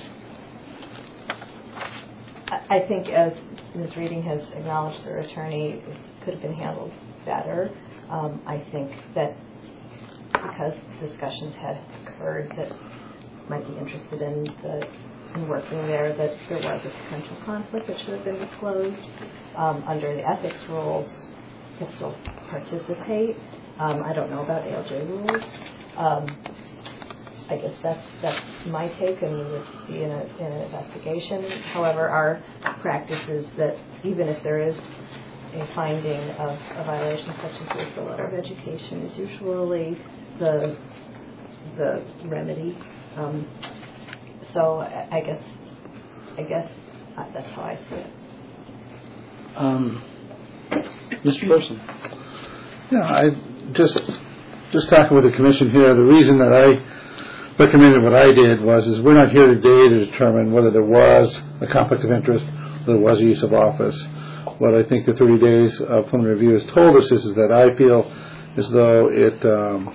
I think, as Miz Reading has acknowledged, their attorney could have been handled better. Um, I think that because discussions had occurred that might be interested in the in working there, that there was a potential conflict that should have been disclosed. Um, under the ethics rules, to still participate. Um, I don't know about A L J rules. Um, I guess that's that's my take, and we would see in, a, in an investigation. However, our practice is that even if there is a finding of a violation such as this, the letter of education is usually the the remedy. Um, so I, I guess I guess that's how I see it. Um, Mister Person. Yeah, I just just talking with the commission here. The reason that I recommended what I did was is we're not here today to determine whether there was a conflict of interest, whether there was a use of office. What I think the thirty days of preliminary review has told us is, is that I feel as though it um,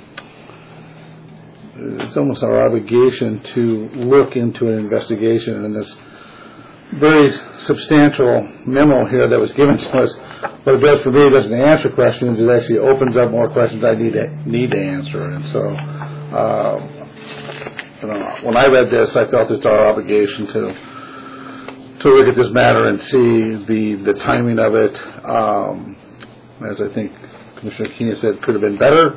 it's almost our obligation to look into an investigation, and this very substantial memo here that was given to us, what it does for me, it doesn't answer questions, it actually opens up more questions I need to need to answer. And so um, you know, when I read this, I felt it's our obligation to to look at this matter and see the, the timing of it. Um, as I think Commissioner Keenan said, could have been better.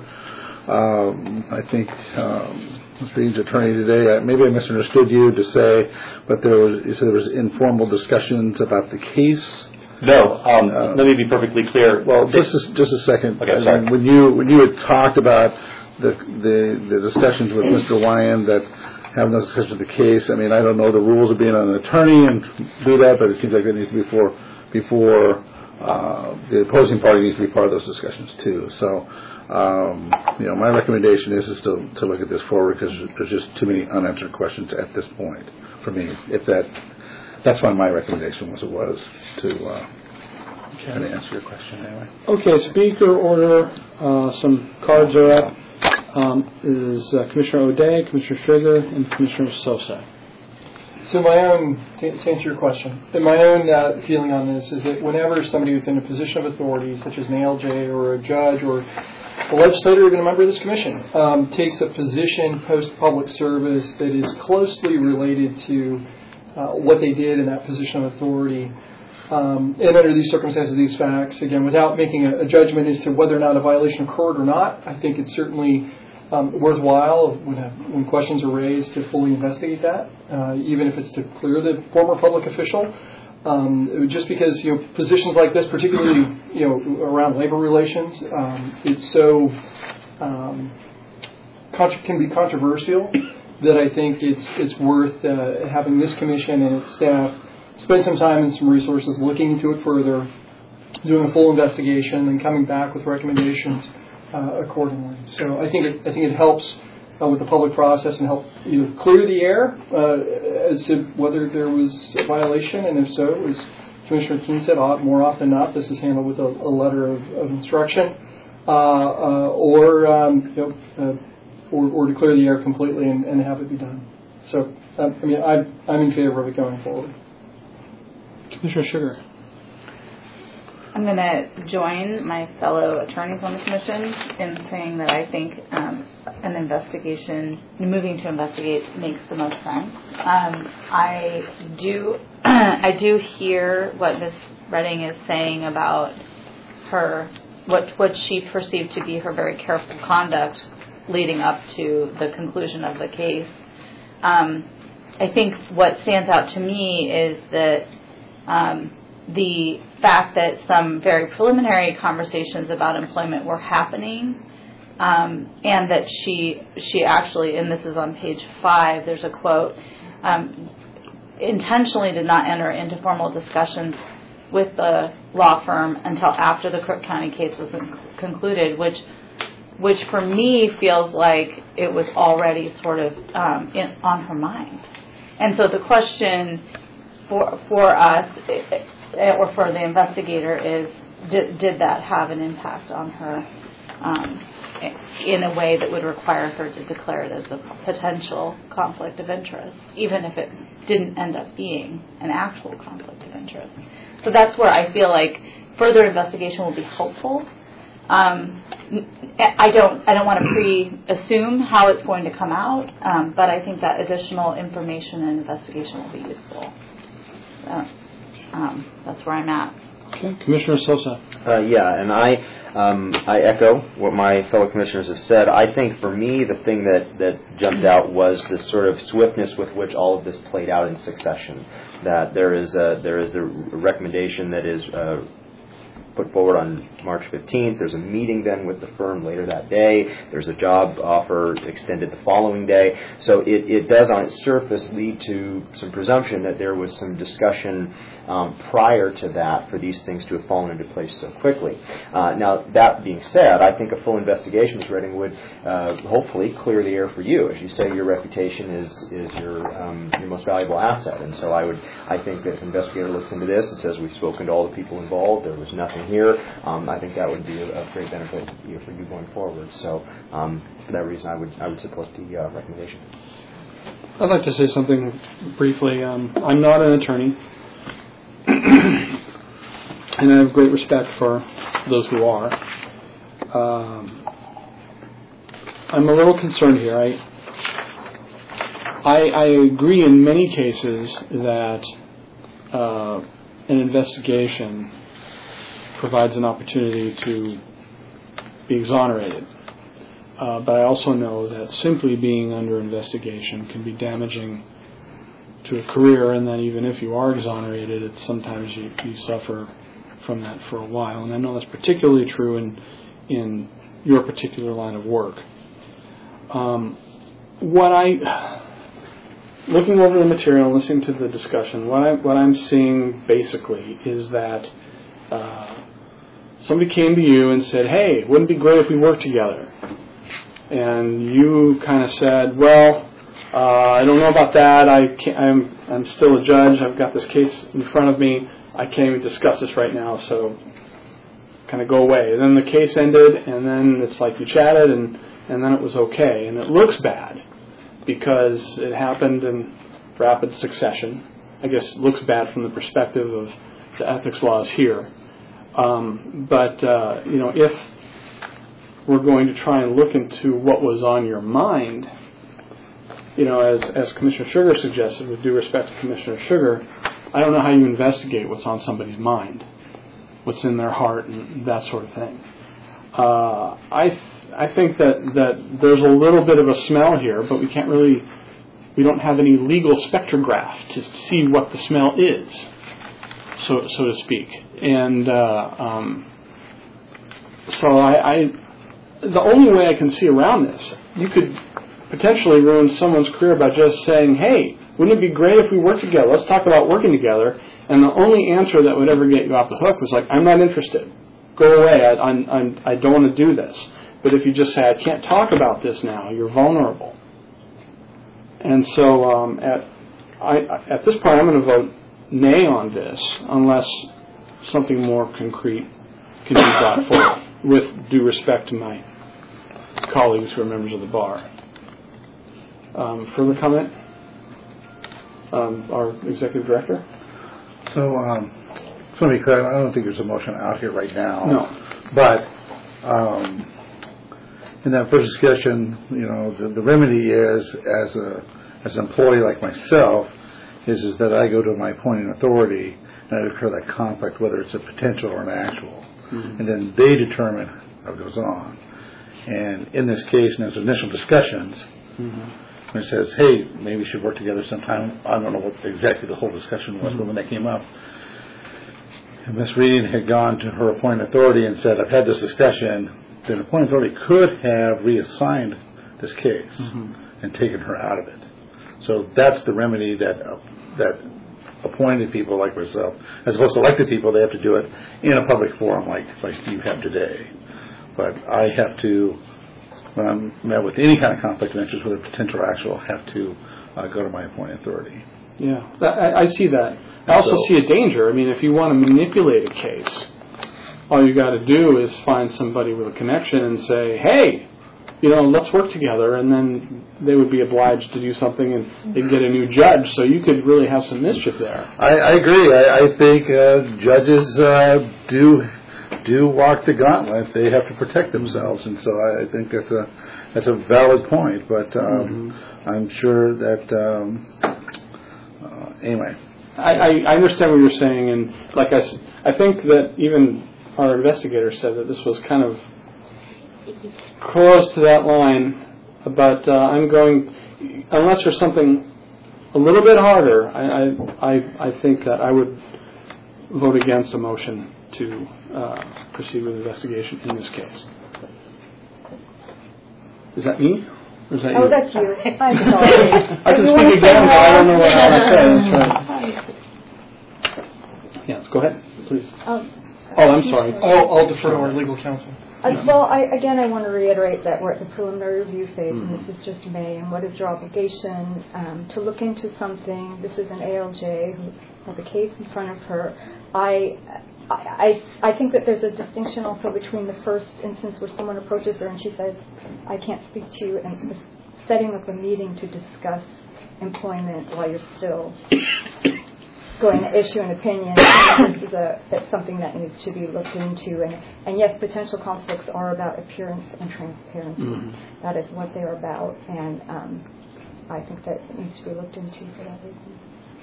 Um, I think um, Mister Eaton's attorney today, uh, maybe I misunderstood you to say, but there was, you said there was informal discussions about the case. No, um, uh, let me be perfectly clear. Well, just a, just a second. Okay, sorry. When you when you had talked about the the, the discussions with Mister Lyon that having those discussions of the case, I mean, I don't know the rules of being an attorney and do that, but it seems like that needs to be before before uh, the opposing party needs to be part of those discussions too. So. Um, you know, my recommendation is, is to, to look at this forward because there's just too many unanswered questions at this point for me. If that, that's why my recommendation was it was to uh, okay. kind of answer your question anyway. Okay, speaker order. Uh, some cards are up. Um, is uh, Commissioner O'Day, Commissioner Sugar, and Commissioner Sosa. So my own, to, to answer your question, my own uh, feeling on this is that whenever somebody who's in a position of authority, such as an A L J or a judge or a legislator or even a member of this commission, um, takes a position post-public service that is closely related to uh, what they did in that position of authority, um, and under these circumstances, these facts, again, without making a, a judgment as to whether or not a violation occurred or not, I think it's certainly um, worthwhile when, a, when questions are raised to fully investigate that, uh, even if it's to clear the former public official. Um, just because, you know, positions like this, particularly, you know, around labor relations, um, it's so um, contra- can be controversial that I think it's it's worth uh, having this commission and its staff spend some time and some resources looking into it further, doing a full investigation, and coming back with recommendations uh, accordingly. So I think it, I think it helps Uh, with the public process and help you know, clear the air uh, as to whether there was a violation, and if so, as Commissioner Keene said, more often than not, this is handled with a, a letter of, of instruction, uh, uh, or um, you know, uh, or, or to clear the air completely and, and have it be done. So, uh, I mean, I, I'm in favor of it going forward. Commissioner Sugar. I'm going to join my fellow attorneys on the commission in saying that I think um, an investigation, moving to investigate, makes the most sense. Um, I do, I do hear what Miz Redding is saying about her, what what she perceived to be her very careful conduct leading up to the conclusion of the case. Um, I think what stands out to me is that. Um, the fact that some very preliminary conversations about employment were happening, um, and that she she actually, and this is on page five, there's a quote, um, intentionally did not enter into formal discussions with the law firm until after the Crook County case was concluded, which which for me feels like it was already sort of um, in, on her mind. And so the question for for us, or for the investigator, is did, did that have an impact on her um, in a way that would require her to declare it as a potential conflict of interest, even if it didn't end up being an actual conflict of interest. So that's where I feel like further investigation will be helpful. Um, I don't I don't want to pre-assume how it's going to come out, um, but I think that additional information and investigation will be useful. So, Um, that's where I'm at. Okay, Commissioner Sosa. Uh, yeah, and I um, I echo what my fellow commissioners have said. I think for me the thing that, that jumped out was the sort of swiftness with which all of this played out in succession. That there is a, there is the recommendation that is uh, put forward on March fifteenth. There's a meeting then with the firm later that day. There's a job offer extended the following day. So it, it does on its surface lead to some presumption that there was some discussion um, prior to that for these things to have fallen into place so quickly. Uh, now, that being said, I think a full investigation, Miz Redding, would uh, hopefully clear the air for you. As you say, your reputation is, is your, um, your most valuable asset. And so I would, I think that if an investigator looks into this and says we've spoken to all the people involved, there was nothing here, um, I think that would be a, a great benefit for you, for you going forward. So um, for that reason, I would I would support the uh, recommendation. I'd like to say something briefly. Um, I'm not an attorney, and I have great respect for those who are. Um, I'm a little concerned here. I, I, I agree in many cases that uh, an investigation provides an opportunity to be exonerated. Uh, but I also know that simply being under investigation can be damaging to a career, and that even if you are exonerated, it's sometimes you, you suffer from that for a while. And I know that's particularly true in in your particular line of work. Um, what I, looking over the material and listening to the discussion, what I what I'm seeing basically is that uh, somebody came to you and said, "Hey, wouldn't it be great if we worked together?" And you kind of said, "Well, uh, I don't know about that. I can't, I'm I'm still a judge. I've got this case in front of me. I can't even discuss this right now. So, kind of go away." And then the case ended, and then it's like you chatted, and and then it was okay. And it looks bad because it happened in rapid succession. I guess it looks bad from the perspective of the ethics laws here. Um, but uh, you know, if we're going to try and look into what was on your mind, you know, as, as Commissioner Sugar suggested, with due respect to Commissioner Sugar, I don't know how you investigate what's on somebody's mind, what's in their heart, and that sort of thing. Uh, I th- I think that, that there's a little bit of a smell here, but we can't really, we don't have any legal spectrograph to see what the smell is, so so to speak. And uh, um, so I, I the only way I can see around this, you could potentially ruin someone's career by just saying, "Hey, wouldn't it be great if we worked together? Let's talk about working together." And the only answer that would ever get you off the hook was like, "I'm not interested. Go away. I, I'm, I'm, I don't want to do this." But if you just say, "I can't talk about this now," you're vulnerable. And so um, at I, at this point, I'm going to vote nay on this unless something more concrete can be brought forward, with due respect to my colleagues who are members of the bar. Um, further comment? Um, our executive director? So, um, just want to be clear, I don't think there's a motion out here right now. No. But um, in that first discussion, you know, the, the remedy is, as a as an employee like myself, is, is that I go to my appointing authority and I declare that conflict, whether it's a potential or an actual. Mm-hmm. And then they determine how it goes on. And in this case, in those initial discussions, mm-hmm. when it says, "Hey, maybe we should work together sometime," I don't know what exactly the whole discussion was, mm-hmm. but when that came up, and Miz Reed had gone to her appointing authority and said, "I've had this discussion," then the appointing authority could have reassigned this case mm-hmm. and taken her out of it. So that's the remedy that uh, that appointed people like myself, as opposed to elected people, they have to do it in a public forum like like you have today. But I have to, when I'm met with any kind of conflict of interest, whether potential or actual, have to uh, go to my appointing authority. Yeah, I, I see that. I also so, see a danger. I mean, if you want to manipulate a case, all you got to do is find somebody with a connection and say, "Hey, you know, let's work together," and then they would be obliged to do something, and they'd get a new judge. So you could really have some mischief there. I, I agree. I, I think uh, judges uh, do do walk the gauntlet. They have to protect themselves, and so I think that's a that's a valid point. But um, mm-hmm. I'm sure that um, uh, anyway. I, I, I understand what you're saying, and like I, s- I think that even our investigator said that this was kind of close to that line, but uh, I'm going, unless there's something a little bit harder, I, I, I, I think that I would vote against a motion to uh, proceed with investigation in this case. Is that me? Or is that Oh, you? that's you. I'm sorry. I can You speak wanna say again, but I don't know what I that? want to say. That's right. Yes, go ahead, please. Um, Oh, I'm sorry. I'll, I'll defer to our legal counsel. Uh, well, I, again, I want to reiterate that we're at the preliminary review phase, Mm-hmm. and this is just May, and what is your obligation um, to look into something? This is an A L J who has a case in front of her. I, I, I think that there's a distinction also between the first instance where someone approaches her and she says, I can't speak to you, and the setting up a meeting to discuss employment while you're still going to issue an opinion. This is a, that's something that needs to be looked into. And, and yes, potential conflicts are about appearance and transparency. Mm-hmm. That is what they're about. And um, I think that it needs to be looked into for that reason.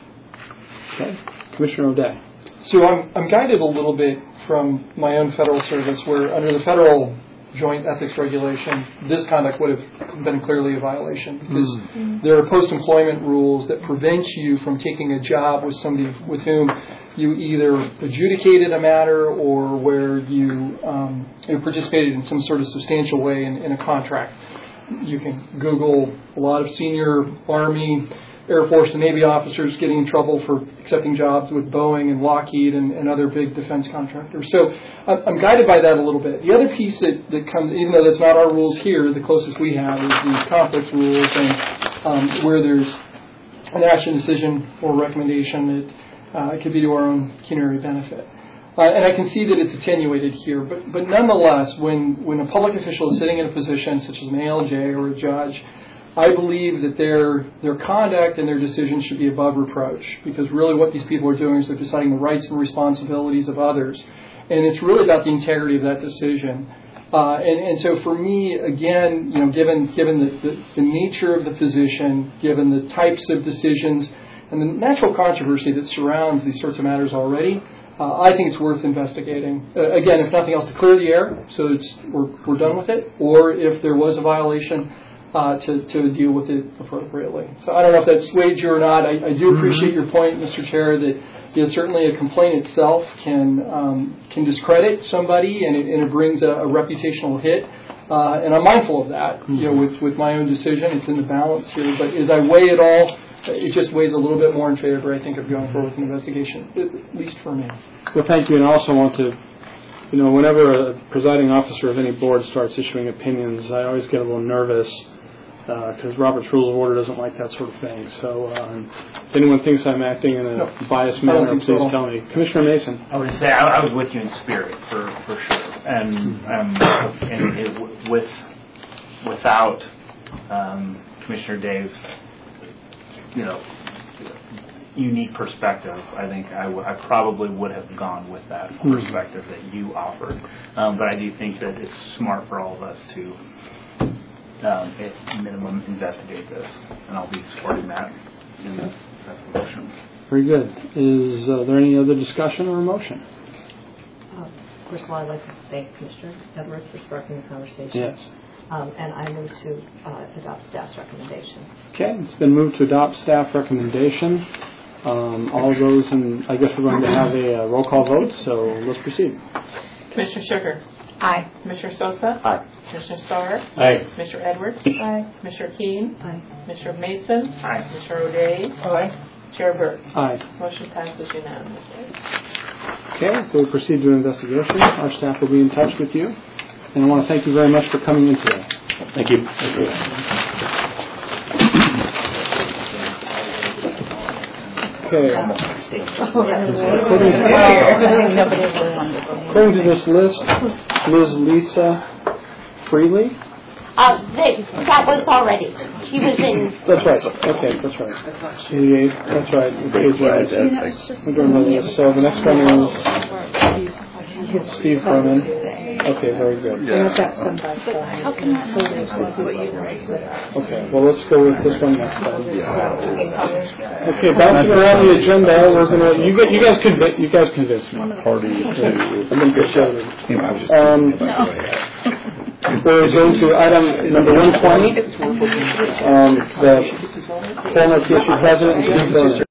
Okay. Commissioner O'Day. So I'm, I'm guided a little bit from my own federal service where under the federal joint ethics regulation, this conduct would have been clearly a violation because Mm-hmm. there are post-employment rules that prevent you from taking a job with somebody with whom you either adjudicated a matter or where you, um, you participated in some sort of substantial way in, in a contract. You can Google a lot of senior Army, Air Force, and Navy officers getting in trouble for accepting jobs with Boeing and Lockheed and, and other big defense contractors. So I'm guided by that a little bit. The other piece that, that comes, even though that's not our rules here, the closest we have is the conflict rules, and um, where there's an action, decision, or recommendation that uh, could be to our own pecuniary benefit. Uh, and I can see that it's attenuated here, but but nonetheless, when, when a public official is sitting in a position such as an A L J or a judge, I believe that their their conduct and their decisions should be above reproach, because really what these people are doing is they're deciding the rights and responsibilities of others, and it's really about the integrity of that decision. Uh, and, and so for me, again, you know, given given the, the, the nature of the position, given the types of decisions, and the natural controversy that surrounds these sorts of matters already, uh, I think it's worth investigating. Uh, again, if nothing else, to clear the air so it's we're we're done with it, or if there was a violation, Uh, to, to deal with it appropriately. So I don't know if that swayed you or not. I, I do appreciate your point, Mister Chair, that you know, certainly a complaint itself can um, can discredit somebody, and it, and it brings a, a reputational hit. Uh, and I'm mindful of that. You know, with with my own decision, it's in the balance here. But as I weigh it all, it just weighs a little bit more in favor, I think, of going forward with an investigation, at least for me. Well, thank you, and I also want to. You know, whenever a presiding officer of any board starts issuing opinions, I always get a little nervous. Because uh, Robert's Rules of Order doesn't like that sort of thing. So um, if anyone thinks I'm acting in a no, biased manner, please so. tell me. Commissioner Mason. I would say I, I was with you in spirit, for, for sure. And, um, and it, with without um, Commissioner Dave's, you know, unique perspective, I think I, w- I probably would have gone with that mm-hmm. perspective that you offered. Um, but I do think that it's smart for all of us to Um, at minimum, investigate this, and I'll be supporting that in the resolution. Very good. Is uh, there any other discussion or motion? Uh, first of all, I'd like to thank Commissioner Edwards for sparking the conversation. Yes. Um, and I move to uh, adopt staff's recommendation. Okay, it's been moved to adopt staff recommendation. Um, all those, and I guess we're going to have a uh, roll call vote, so let's proceed. Commissioner Sugar. Aye. Commissioner Sosa. Aye. Commissioner Starr. Aye. Commissioner Edwards. Aye. Commissioner Keane. Aye. Commissioner Mason. Aye. Commissioner O'Day. Aye. Chair Burke. Aye. Motion passes unanimously. Okay, so we'll proceed to investigation. Our staff will be in touch with you. And I want to thank you very much for coming in today. Thank you. Thank you. Okay. According to this list, Liz Lisa Freely. Uh, they, that was already. He was in. That's right. Okay, that's right. eighty-eight. That's right. Page right. We're doing the list. So the next one is Steve Furman. Okay, very good. And I've got some by How can I so there's what you write. Okay, well, let's go with this one next time. Okay, bouncing around the agenda, we're gonna, you guys, you guys convince, you guys convince me. Parties to, I'm gonna get you. you know, I was just Um, thinking about the way We're going to item number one twenty, um, the former P S U president and